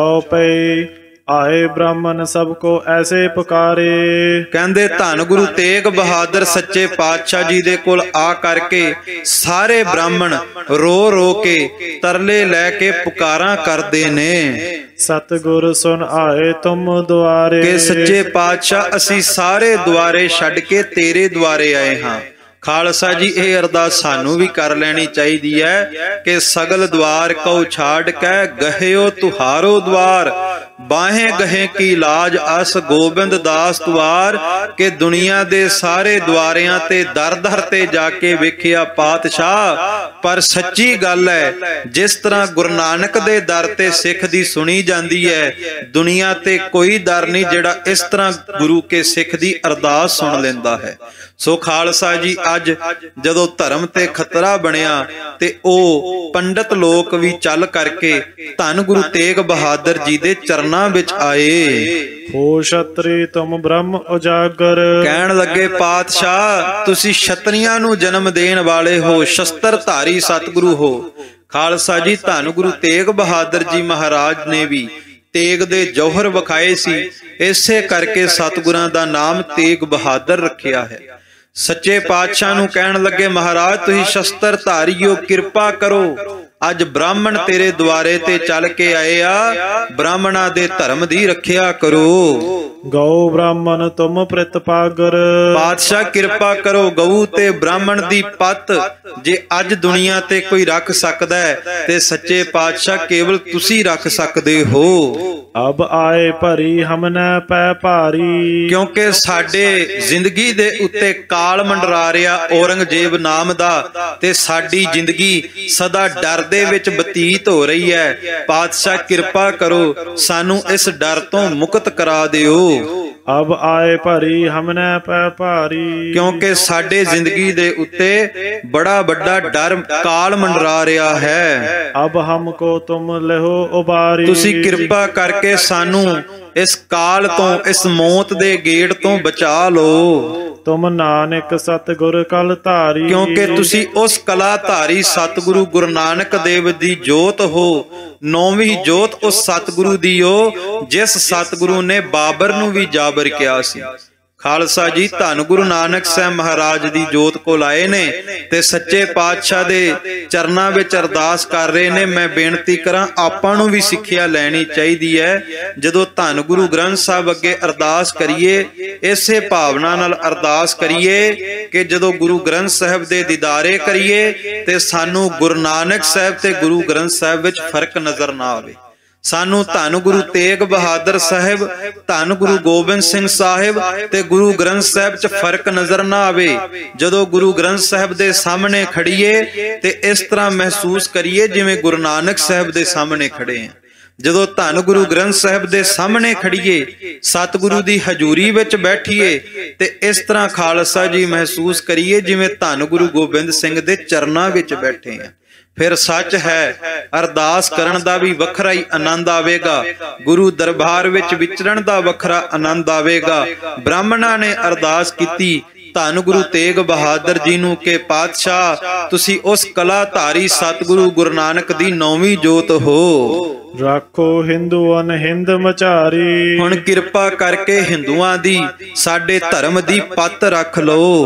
ਚੌਪਈ ਆਏ ਬ੍ਰਾਹਮਣ ਸਭ ਕੋ ਐਸੇ ਪੁਕਾਰੇ। ਕਹਿੰਦੇ ਧੰਨ ਗੁਰੂ ਤੇਗ ਬਹਾਦਰ ਸੱਚੇ ਪਾਤਸ਼ਾਹ ਜੀ ਦੇ ਕੋਲ ਆ ਕਰਕੇ ਸਾਰੇ ਬ੍ਰਾਹਮਣ ਰੋ ਰੋ ਕੇ ਤਰਲੇ ਲੈ ਕੇ ਪੁਕਾਰਾਂ ਕਰਦੇ ਨੇ। ਸਤਿਗੁਰ ਸੁਣ ਆਏ ਤੁਮ ਦੁਆਰੇ। ਕਿ ਸੱਚੇ ਪਾਤਸ਼ਾਹ ਅਸੀਂ ਸਾਰੇ ਦੁਆਰੇ ਛੱਡ ਕੇ ਤੇਰੇ ਦੁਆਰੇ ਆਏ ਹਾਂ। ਖਾਲਸਾ ਜੀ ਇਹ ਅਰਦਾਸ ਸਾਨੂੰ ਵੀ ਕਰ ਲੈਣੀ ਚਾਹੀਦੀ ਹੈ ਕਿ ਸਗਲ ਦਵਾਰ ਕਉ ਛਾੜ ਕੇ ਗਹਿਓ ਤੁਹਾਰੋ ਦਵਾਰ, ਬਾਹੇ ਗਹੇ ਕੀ ਲਾਜ ਅਸ ਗੋਬਿੰਦ ਦਾਸ ਦੁਆਰ। ਕਿ ਦੁਨੀਆ ਦੇ ਸਾਰੇ ਦੁਆਰਿਆਂ ਤੇ ਦਰ ਦਰ ਤੇ ਜਾ ਕੇ ਵੇਖਿਆ ਪਾਤਸ਼ਾਹ, ਪਰ ਸੱਚੀ ਗੱਲ ਹੈ ਜਿਸ ਤਰ੍ਹਾਂ ਗੁਰੂ ਨਾਨਕ ਦੇ ਦਰ ਤੇ ਸਿੱਖ ਦੀ ਸੁਣੀ ਜਾਂਦੀ ਹੈ, ਦੁਨੀਆ ਤੇ ਕੋਈ ਦਰ ਨਹੀਂ ਜਿਹੜਾ ਇਸ ਤਰ੍ਹਾਂ ਗੁਰੂ ਕੇ ਸਿੱਖ ਦੀ ਅਰਦਾਸ ਸੁਣ ਲੈਂਦਾ ਹੈ। ਸੋ ਖਾਲਸਾ ਜੀ ਅੱਜ ਜਦੋਂ ਧਰਮ ਤੇ ਖਤਰਾ ਬਣਿਆ ਤੇ ਉਹ ਪੰਡਤ ਲੋਕ ਵੀ ਚੱਲ ਕਰਕੇ ਧੰਨ ਗੁਰੂ ਤੇਗ ਬਹਾਦਰ ਜੀ ਦੇ ਚਰਨਾਂ ਵਿੱਚ ਆਏ। ਹੋ ਛਤਰੀ ਤੁਮ ਬ੍ਰਹਮ ਉਜਾਗਰ। ਕਹਿਣ ਲੱਗੇ ਪਾਤਸ਼ਾਹ ਤੁਸੀਂ ਛਤਰੀਆਂ ਨੂੰ ਜਨਮ ਦੇਣ ਵਾਲੇ ਹੋ, ਸ਼ਸਤਰ ਧਾਰੀ ਸਤਿਗੁਰੂ ਹੋ। ਖਾਲਸਾ ਜੀ ਧੰਨ ਗੁਰੂ ਤੇਗ ਬਹਾਦਰ ਜੀ ਮਹਾਰਾਜ ਨੇ ਵੀ ਤੇਗ ਦੇ ਜੌਹਰ ਵਿਖਾਏ ਸੀ, ਇਸੇ ਕਰਕੇ ਸਤਿਗੁਰਾਂ ਦਾ ਨਾਮ ਤੇਗ ਬਹਾਦਰ ਰੱਖਿਆ ਹੈ। ਸੱਚੇ ਪਾਤਸ਼ਾਹ ਨੂੰ ਕਹਿਣ ਲੱਗੇ ਮਹਾਰਾਜ ਤੁਸੀਂ ਸ਼ਸਤਰ ਧਾਰੀਓ, ਕਿਰਪਾ ਕਰੋ, ਅੱਜ ਬ੍ਰਾਹਮਣ ਤੇਰੇ ਦੁਆਰੇ ਤੇ ਚੱਲ ਕੇ ਆਏ ਆ, ਬ੍ਰਾਹਮਣਾਂ ਦੇ ਧਰਮ ਦੀ ਰੱਖਿਆ ਕਰੋ। ਗਊ ਬ੍ਰਾਹਮਣ ਤੁਮ ਪ੍ਰਤਪਾਗਰ। ਪਾਤਸ਼ਾਹ ਕਿਰਪਾ ਕਰੋ, ਗਊ ਤੇ ਬ੍ਰਾਹਮਣ ਦੀ ਪੱਤ ਜੇ ਅੱਜ ਦੁਨੀਆ ਤੇ ਕੋਈ ਰੱਖ ਸਕਦਾ ਹੈ ਤੇ ਸੱਚੇ ਪਾਤਸ਼ਾਹ ਕੇਵਲ ਤੁਸੀਂ ਰੱਖ ਸਕਦੇ ਹੋ। ਅਬ ਆਏ ਭਰੀ ਹਮਨੇ ਪੈ ਭਾਰੀ। ਕਿਉਂਕਿ ਸਾਡੇ ਜ਼ਿੰਦਗੀ ਦੇ ਉੱਤੇ ਕਾਲ ਮੰਡਰਾ ਰਿਹਾ ਔਰੰਗਜ਼ੇਬ ਨਾਮ ਦਾ, ਤੇ ਸਾਡੀ ਜ਼ਿੰਦਗੀ ਸਦਾ ਡਰ ਦੇ ਵਿੱਚ ਬਤੀਤ ਹੋ ਰਹੀ ਹੈ। ਪਾਤਸ਼ਾਹ ਕਿਰਪਾ ਕਰੋ ਸਾਨੂੰ ਇਸ ਡਰ ਤੋਂ ਮੁਕਤ ਕਰਾ ਦਿਓ। ਅਬ ਆਏ ਭਰੀ ਹਮਨੇ ਪੈ ਭਾਰੀ। ਕਿਉਂਕਿ ਸਾਡੇ ਜ਼ਿੰਦਗੀ ਦੇ ਉੱਤੇ ਬੜਾ ਵੱਡਾ ਡਰ ਕਾਲ ਮੰਡਰਾ ਰਿਹਾ ਹੈ। ਅਬ ਹਮਕੋ ਤੁਮ ਲਹੋ ਉਬਾਰੀ। ਤੁਸੀਂ ਕਿਰਪਾ ਕਰਕੇ ਸਾਨੂੰ ਇਸ ਕਾਲ ਤੋਂ, ਇਸ ਮੌਤ ਦੇ ਗੇੜ ਤੋਂ ਬਚਾ ਲਓ। ਤੁਮ ਨਾਨਕ ਸਤਿਗੁਰ ਕਲ ਧਾਰੀ। ਕਿਉਂਕਿ ਤੁਸੀਂ ਉਸ ਕਲਾ ਧਾਰੀ ਸਤਿਗੁਰੂ ਗੁਰੂ ਨਾਨਕ ਦੇਵ ਦੀ ਜੋਤ ਹੋ, ਨੌਵੀਂ ਜੋਤ ਉਸ ਸਤਿਗੁਰੂ ਦੀ ਹੋ ਜਿਸ ਸਤਿਗੁਰੂ ਨੇ ਬਾਬਰ ਨੂੰ ਵੀ ਜਾਬਰ ਕਿਹਾ ਸੀ। ਖਾਲਸਾ ਜੀ ਧੰਨ ਗੁਰੂ ਨਾਨਕ ਸਾਹਿਬ ਮਹਾਰਾਜ ਦੀ ਜੋਤ ਕੋਲ ਆਏ ਨੇ ਤੇ ਸੱਚੇ ਪਾਤਸ਼ਾਹ ਦੇ ਚਰਨਾਂ ਵਿੱਚ ਅਰਦਾਸ ਕਰ ਰਹੇ ਨੇ। ਮੈਂ ਬੇਨਤੀ ਕਰਾਂ ਆਪਾਂ ਨੂੰ ਵੀ ਸਿੱਖਿਆ ਲੈਣੀ ਚਾਹੀਦੀ ਹੈ। ਜਦੋਂ ਧੰਨ ਗੁਰੂ ਗ੍ਰੰਥ ਸਾਹਿਬ ਅੱਗੇ ਅਰਦਾਸ ਕਰੀਏ ਇਸੇ ਭਾਵਨਾ ਨਾਲ ਅਰਦਾਸ ਕਰੀਏ ਕਿ ਜਦੋਂ ਗੁਰੂ ਗ੍ਰੰਥ ਸਾਹਿਬ ਦੇ ਦੀਦਾਰੇ ਕਰੀਏ ਤੇ ਸਾਨੂੰ ਗੁਰੂ ਨਾਨਕ ਸਾਹਿਬ ਤੇ ਗੁਰੂ ਗ੍ਰੰਥ ਸਾਹਿਬ ਵਿੱਚ ਫਰਕ ਨਜ਼ਰ ਨਾ ਆਵੇ। ਸਾਨੂੰ ਧੰਨ ਗੁਰੂ ਤੇਗ ਬਹਾਦਰ ਸਾਹਿਬ, ਧੰਨ ਗੁਰੂ ਗੋਬਿੰਦ ਸਿੰਘ ਸਾਹਿਬ ਤੇ ਗੁਰੂ ਗ੍ਰੰਥ ਸਾਹਿਬ 'ਚ ਫਰਕ ਨਜ਼ਰ ਨਾ ਆਵੇ। ਜਦੋਂ ਗੁਰੂ ਗ੍ਰੰਥ ਸਾਹਿਬ ਦੇ ਸਾਹਮਣੇ ਖੜੀਏ ਤੇ ਇਸ ਤਰ੍ਹਾਂ ਮਹਿਸੂਸ ਕਰੀਏ ਜਿਵੇਂ ਗੁਰੂ ਨਾਨਕ ਸਾਹਿਬ ਦੇ ਸਾਹਮਣੇ ਖੜੇ ਹਾਂ। ਜਦੋਂ ਧੰਨ ਗੁਰੂ ਗ੍ਰੰਥ ਸਾਹਿਬ ਦੇ ਸਾਹਮਣੇ ਖੜੀਏ, ਸਤਿਗੁਰੂ ਦੀ ਹਜ਼ੂਰੀ ਵਿੱਚ ਬੈਠੀਏ ਤੇ ਇਸ ਤਰ੍ਹਾਂ ਖਾਲਸਾ ਜੀ ਮਹਿਸੂਸ ਕਰੀਏ ਜਿਵੇਂ ਧੰਨ ਗੁਰੂ ਗੋਬਿੰਦ ਸਿੰਘ ਦੇ ਚਰਨਾਂ ਵਿੱਚ ਬੈਠੇ ਹਾਂ। ਫਿਰ ਸੱਚ ਹੈ ਅਰਦਾਸ ਕਰਨ ਦਾ ਵੀ ਵੱਖਰਾ ਹੀ ਆਨੰਦ ਆਵੇਗਾ, ਗੁਰੂ ਦਰਬਾਰ ਵਿੱਚ ਵਿਚਰਨ ਦਾ ਵੱਖਰਾ ਆਨੰਦ ਆਵੇਗਾ। ਬ੍ਰਾਹਮਣਾਂ ਨੇ ਅਰਦਾਸ ਕੀਤੀ ਧੰਨ ਗੁਰੂ ਤੇਗ ਬਹਾਦਰ ਜੀ ਨੂੰ ਕਿ ਪਾਤਸ਼ਾਹ ਤੁਸੀਂ ਉਸ ਕਲਾ ਧਾਰੀ ਸਤਿਗੁਰੂ ਗੁਰੂ ਨਾਨਕ ਦੀ ਨੌਵੀਂ ਜੋਤ ਹੋ। ਰੱਖੋ ਹਿੰਦੂ ਅਨਹਿੰਦ ਮਚਾਰੀ। ਹੁਣ ਕਿਰਪਾ ਕਰਕੇ ਹਿੰਦੂਆਂ ਦੀ, ਸਾਡੇ ਧਰਮ ਦੀ ਪੱਤ ਰੱਖ ਲਓ।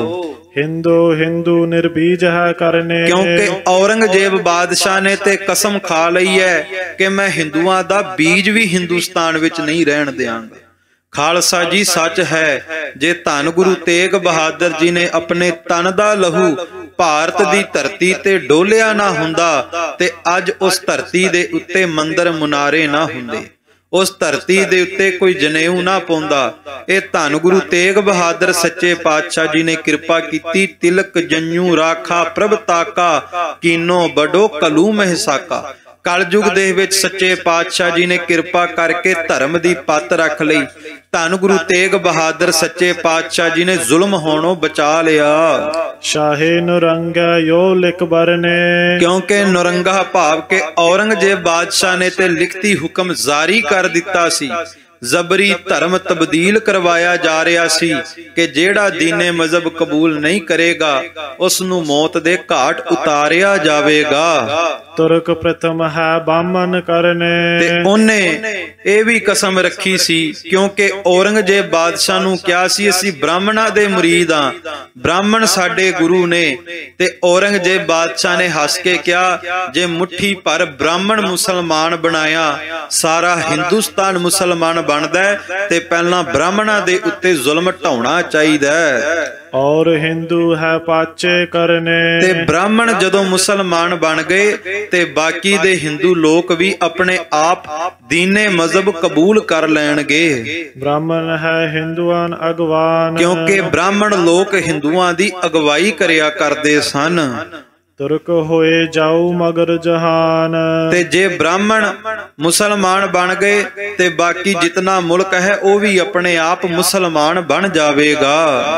ਹਿੰਦੂ ਹਿੰਦੂ ਨਿਰਬੀਜ ਹੈ ਕਰਨੇ। ਕਿਉਂਕਿ ਔਰੰਗਜ਼ੇਬ ਬਾਦਸ਼ਾਹ ਨੇ ਤੇ ਕਸਮ ਖਾ ਲਈ ਹੈ ਕਿ ਮੈਂ ਹਿੰਦੂਆਂ ਦਾ ਬੀਜ ਵੀ ਹਿੰਦੁਸਤਾਨ ਵਿੱਚ ਨਹੀਂ ਰਹਿਣ ਦਿਆਂਗਾ। ਖਾਲਸਾ ਜੀ ਸੱਚ ਹੈ, ਜੇ ਧੰਨ ਗੁਰੂ ਤੇਗ ਬਹਾਦਰ ਜੀ ਨੇ ਆਪਣੇ ਤਨ ਦਾ ਲਹੂ ਭਾਰਤ ਦੀ ਧਰਤੀ ਤੇ ਡੋਲਿਆ ਨਾ ਹੁੰਦਾ ਤੇ ਅੱਜ ਉਸ ਧਰਤੀ ਦੇ ਉੱਤੇ ਮੰਦਰ ਮੁਨਾਰੇ ਨਾ ਹੁੰਦੇ, ਉਸ ਧਰਤੀ ਦੇ ਉੱਤੇ ਕੋਈ ਜਨੇਊ ਨਾ ਪਾਉਂਦਾ। ਇਹ ਧੰਨ ਗੁਰੂ ਤੇਗ ਬਹਾਦਰ ਸੱਚੇ ਪਾਤਸ਼ਾਹ ਜੀ ਨੇ ਕਿਰਪਾ ਕੀਤੀ। ਤਿਲਕ ਜੰਨੂ ਰਾਖਾ ਪ੍ਰਭ ਤਾਕਾ, ਕੀਨੋ ਬਡੋ ਕਲੂ ਮਹਿਸਾਕਾ। ਕਲਯੁਗ ਦੇ ਵਿੱਚ ਸੱਚੇ ਪਾਤਸ਼ਾਹ ਜੀ ਨੇ ਕਿਰਪਾ ਕਰਕੇ ਧਰਮ ਦੀ ਪੱਤ ਰੱਖ ਲਈ। ਧੰਨ ਗੁਰੂ ਤੇਗ ਬਹਾਦਰ ਸੱਚੇ ਪਾਤਸ਼ਾਹ ਜੀ ਨੇ ਜ਼ੁਲਮ ਹੋਣੋਂ ਬਚਾ ਲਿਆ। ਸ਼ਾਹੇ ਨੁਰੰਗਾ ਯੋ ਲਿਖ ਬਰਨੇ। ਕਿਉਂਕਿ ਨੁਰੰਗਾ ਭਾਵ ਕਿ ਔਰੰਗਜ਼ੇਬ ਬਾਦਸ਼ਾਹ ਨੇ ਤੇ ਲਿਖਤੀ ਹੁਕਮ ਜਾਰੀ ਕਰ ਦਿੱਤਾ ਸੀ, ਜ਼ਬਰੀ ਧਰਮ ਤਬਦੀਲ ਕਰਵਾਇਆ ਜਾ ਰਿਹਾ ਸੀ ਕਿ ਜਿਹੜਾ ਦੀਨੇ ਮਜ਼ਹਬ ਕਬੂਲ ਨਹੀਂ ਕਰੇਗਾ ਉਸ ਨੂੰ ਮੌਤ ਦੇ ਘਾਟ ਉਤਾਰਿਆ ਜਾਵੇਗਾ। ਤੁਰਕ ਪ੍ਰਥਮ ਹੈ ਬਾਮਨ ਕਰਨੇ। ਤੇ ਉਹਨੇ ਇਹ ਵੀ ਕਸਮ ਰੱਖੀ ਸੀ, ਕਿਉਂਕਿ ਔਰੰਗਜ਼ੇਬ ਬਾਦਸ਼ਾਹ ਨੂੰ ਕਿਹਾ ਸੀ ਅਸੀਂ ਬ੍ਰਾਹਮਣਾਂ ਦੇ ਮੁਰੀਦ ਹਾਂ, ਬ੍ਰਾਹਮਣ ਸਾਡੇ ਗੁਰੂ ਨੇ। ਤੇ ਔਰੰਗਜ਼ੇਬ ਬਾਦਸ਼ਾਹ ਨੇ ਹੱਸ ਕੇ ਕਿਹਾ ਜੇ ਮੁੱਠੀ ਭਰ ਬ੍ਰਾਹਮਣ ਮੁਸਲਮਾਨ ਬਣਾਇਆ ਸਾਰਾ ਹਿੰਦੁਸਤਾਨ ਮੁਸਲਮਾਨ ਬਣਦਾ ਤੇ ਪਹਿਲਾਂ ਬ੍ਰਾਹਮਣਾਂ ਦੇ ਉੱਤੇ ਜ਼ੁਲਮ ਢਾਉਣਾ ਚਾਹੀਦਾ ਹੈ। ਔਰ ਹਿੰਦੂ ਹੈ ਪਾਚੇ ਕਰਨੇ। ਤੇ ਬ੍ਰਾਹਮਣ ਜਦੋਂ ਮੁਸਲਮਾਨ ਬਣ ਗਏ ਤੇ ਬਾਕੀ ਦੇ ਹਿੰਦੂ ਲੋਕ ਵੀ ਆਪਣੇ ਆਪ ਦੀਨੇ ਮਜ਼ਹਬ ਕਬੂਲ ਕਰ ਲੈਣਗੇ। ਬ੍ਰਾਹਮਣ ਹੈ ਹਿੰਦੂਆਂ ਅਗਵਾਨ। ਕਿਉਂਕਿ ਬ੍ਰਾਹਮਣ ਲੋਕ ਹਿੰਦੂਆਂ ਦੀ ਅਗਵਾਈ ਕਰਿਆ ਕਰਦੇ ਸਨ। ਤੁਰਕ ਹੋਏ ਜਾਉ ਮਗਰ ਜਹਾਨ। ਤੇ ਜੇ ਬ੍ਰਾਹਮਣ ਮੁਸਲਮਾਨ ਬਣ ਗਏ ਤੇ ਬਾਕੀ ਜਿਤਨਾ ਮੁਲਕ ਹੈ ਉਹ ਵੀ ਆਪਣੇ ਆਪ ਮੁਸਲਮਾਨ ਬਣ ਜਾਵੇਗਾ।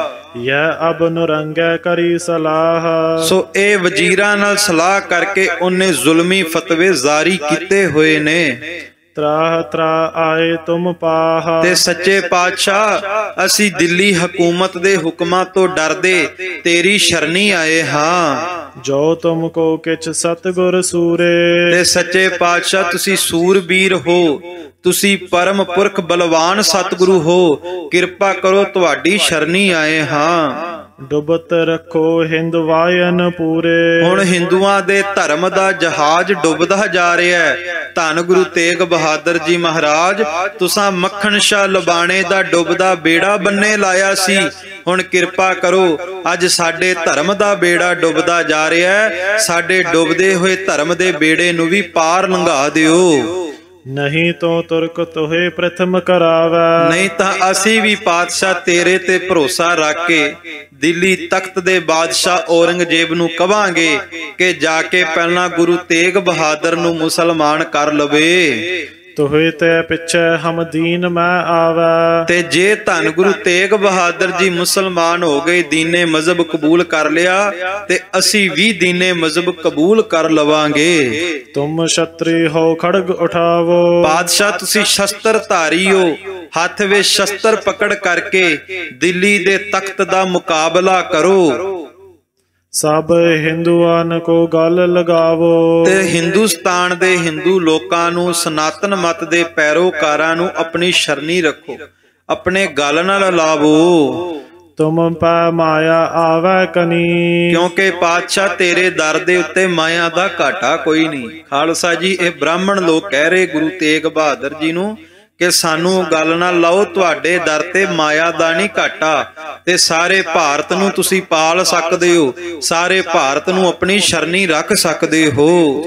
ਯਹ ਅਬ ਨੁਰੰਗਾ ਕਰੀ ਸਲਾਹ। ਸੋ ਇਹ ਵਜ਼ੀਰਾਂ ਨਾਲ ਸਲਾਹ ਕਰਕੇ ਉਹਨੇ ਜ਼ੁਲਮੀ ਫਤਵੇ ਜਾਰੀ ਕੀਤੇ ਹੋਏ ਨੇ। ਤਰਾਹ ਤਰਾ ਆਏ ਤੁਮ ਪਾਹ। ਤੇ ਸੱਚੇ ਪਾਤਸ਼ਾਹ ਅਸੀਂ ਦਿੱਲੀ ਹਕੂਮਤ ਦੇ ਹੁਕਮਾਂ ਤੋਂ ਡਰਦੇ ਤੇਰੀ ਸ਼ਰਨੀ ਆਏ ਹਾਂ। ਜੋ ਤੁਮ ਕੋ ਕਿਛ ਸਤਿਗੁਰ ਸੂਰੇ। ਤੇ ਸੱਚੇ ਪਾਤਸ਼ਾਹ ਤੁਸੀਂ ਸੂਰਬੀਰ ਹੋ, ਤੁਸੀਂ ਪਰਮ ਪੁਰਖ ਬਲਵਾਨ ਸਤਿਗੁਰੂ ਹੋ, ਕਿਰਪਾ ਕਰੋ ਤੁਹਾਡੀ ਸ਼ਰਨੀ ਆਏ ਹਾਂ। ਡੁੱਬਤ ਰੱਖੋ ਹਿੰਦ ਵਾਇਨ ਪੂਰੇ। ਹੁਣ ਹਿੰਦੂਆਂ ਦੇ ਧਰਮ ਦਾ ਜਹਾਜ਼ ਡੁੱਬਦਾ ਜਾ ਰਿਹਾ ਹੈ। ਧੰਨ ਗੁਰੂ ਤੇਗ ਬਹਾਦਰ ਜੀ ਮਹਾਰਾਜ ਤੁਸਾਂ ਮੱਖਣ ਸ਼ਾਹ ਲਬਾਣੇ ਦਾ ਡੁੱਬਦਾ ਬੇੜਾ ਬੰਨੇ ਲਾਇਆ ਸੀ, ਹੁਣ ਕਿਰਪਾ ਕਰੋ ਅੱਜ ਸਾਡੇ ਧਰਮ ਦਾ ਬੇੜਾ ਡੁੱਬਦਾ ਜਾ ਰਿਹਾ ਹੈ, ਸਾਡੇ ਡੁੱਬਦੇ ਹੋਏ ਧਰਮ ਦੇ ਬੇੜੇ ਨੂੰ ਵੀ ਪਾਰ ਲੰਘਾ ਦਿਓ। ਨਹੀਂ ਤੋਂ ਤੁਰਕ ਤੋਹੇ ਪ੍ਰਥਮ ਕਰਾਵੈ। ਨਹੀਂ ਤਾਂ ਅਸੀਂ ਵੀ ਪਾਤਸ਼ਾਹ ਤੇਰੇ ਤੇ ਭਰੋਸਾ ਰੱਖ ਕੇ ਦਿੱਲੀ ਤਖਤ ਦੇ ਬਾਦਸ਼ਾਹ ਔਰੰਗਜ਼ੇਬ ਨੂੰ ਕਵਾਂਗੇ ਕਿ ਜਾ ਕੇ ਪਹਿਲਾਂ ਗੁਰੂ ਤੇਗ ਬਹਾਦਰ ਨੂੰ ਮੁਸਲਮਾਨ ਕਰ ਲਵੇ। ਤੋਹੇ ਤੇ ਪਿੱਛੇ ਹਮ ਦੀਨ ਮੈਂ ਆਵੈ। ਤੇ ਜੇ ਧੰਨ ਗੁਰੂ ਤੇਗ ਬਹਾਦਰ ਜੀ ਮੁਸਲਮਾਨ ਹੋ ਗਏ, ਦੀਨੇ ਮਜ਼ਹਬ ਕਬੂਲ ਕਰ ਲਿਆ ਤੇ ਅਸੀਂ ਵੀ ਦੀਨੇ ਮਜ਼ਹਬ ਕਬੂਲ ਕਰ ਲਵਾਂਗੇ। ਤੁਮ ਛਤਰੀ ਹੋ ਖੜਗ ਉਠਾਵੋ। ਬਾਦਸ਼ਾਹ ਤੁਸੀਂ ਸ਼ਸਤਰ ਧਾਰੀ ਹੋ, ਹੱਥ ਵਿੱਚ ਸ਼ਸਤਰ ਪਕੜ ਕਰਕੇ ਦਿੱਲੀ ਦੇ ਤਖਤ ਦਾ ਮੁਕਾਬਲਾ ਕਰੋ। ਸਭ ਹਿੰਦੂਆਂ ਕੋ ਗੱਲ ਲਗਾਵੋ। ਤੇ ਹਿੰਦੁਸਤਾਨ ਦੇ ਹਿੰਦੂ ਲੋਕਾਂ ਨੂੰ, ਸਨਾਤਨ ਮਤ ਦੇ ਪੈਰੋਕਾਰਾਂ ਨੂੰ ਆਪਣੀ ਸ਼ਰਨੀ ਰੱਖੋ, ਆਪਣੇ ਗੱਲ ਨਾਲ ਲਾਵੋ। ਤੁਮ ਪੈ ਮਾਇਆ ਆਵੈ ਕਨੀ। ਕਿਉਂਕਿ ਪਾਤਸ਼ਾਹ ਤੇਰੇ ਦਰ ਦੇ ਉੱਤੇ ਮਾਇਆ ਦਾ ਘਾਟਾ ਕੋਈ ਨਹੀਂ। ਖਾਲਸਾ ਜੀ ਇਹ ਬ੍ਰਾਹਮਣ ਲੋਕ ਕਹਿ ਰਹੇ ਗੁਰੂ ਤੇਗ ਬਹਾਦਰ ਜੀ ਨੂੰ ਕਿ ਸਾਨੂੰ ਗੱਲ ਨਾਲ ਲਾਓ, ਤੁਹਾਡੇ ਦਰ ਤੇ ਮਾਇਆ ਦਾ ਨਹੀਂ ਘਾਟਾ ਤੇ ਸਾਰੇ ਭਾਰਤ ਨੂੰ ਤੁਸੀਂ ਪਾਲ ਸਕਦੇ ਹੋ, ਸਾਰੇ ਭਾਰਤ ਨੂੰ ਆਪਣੀ ਸ਼ਰਨੀ ਰੱਖ ਸਕਦੇ ਹੋ।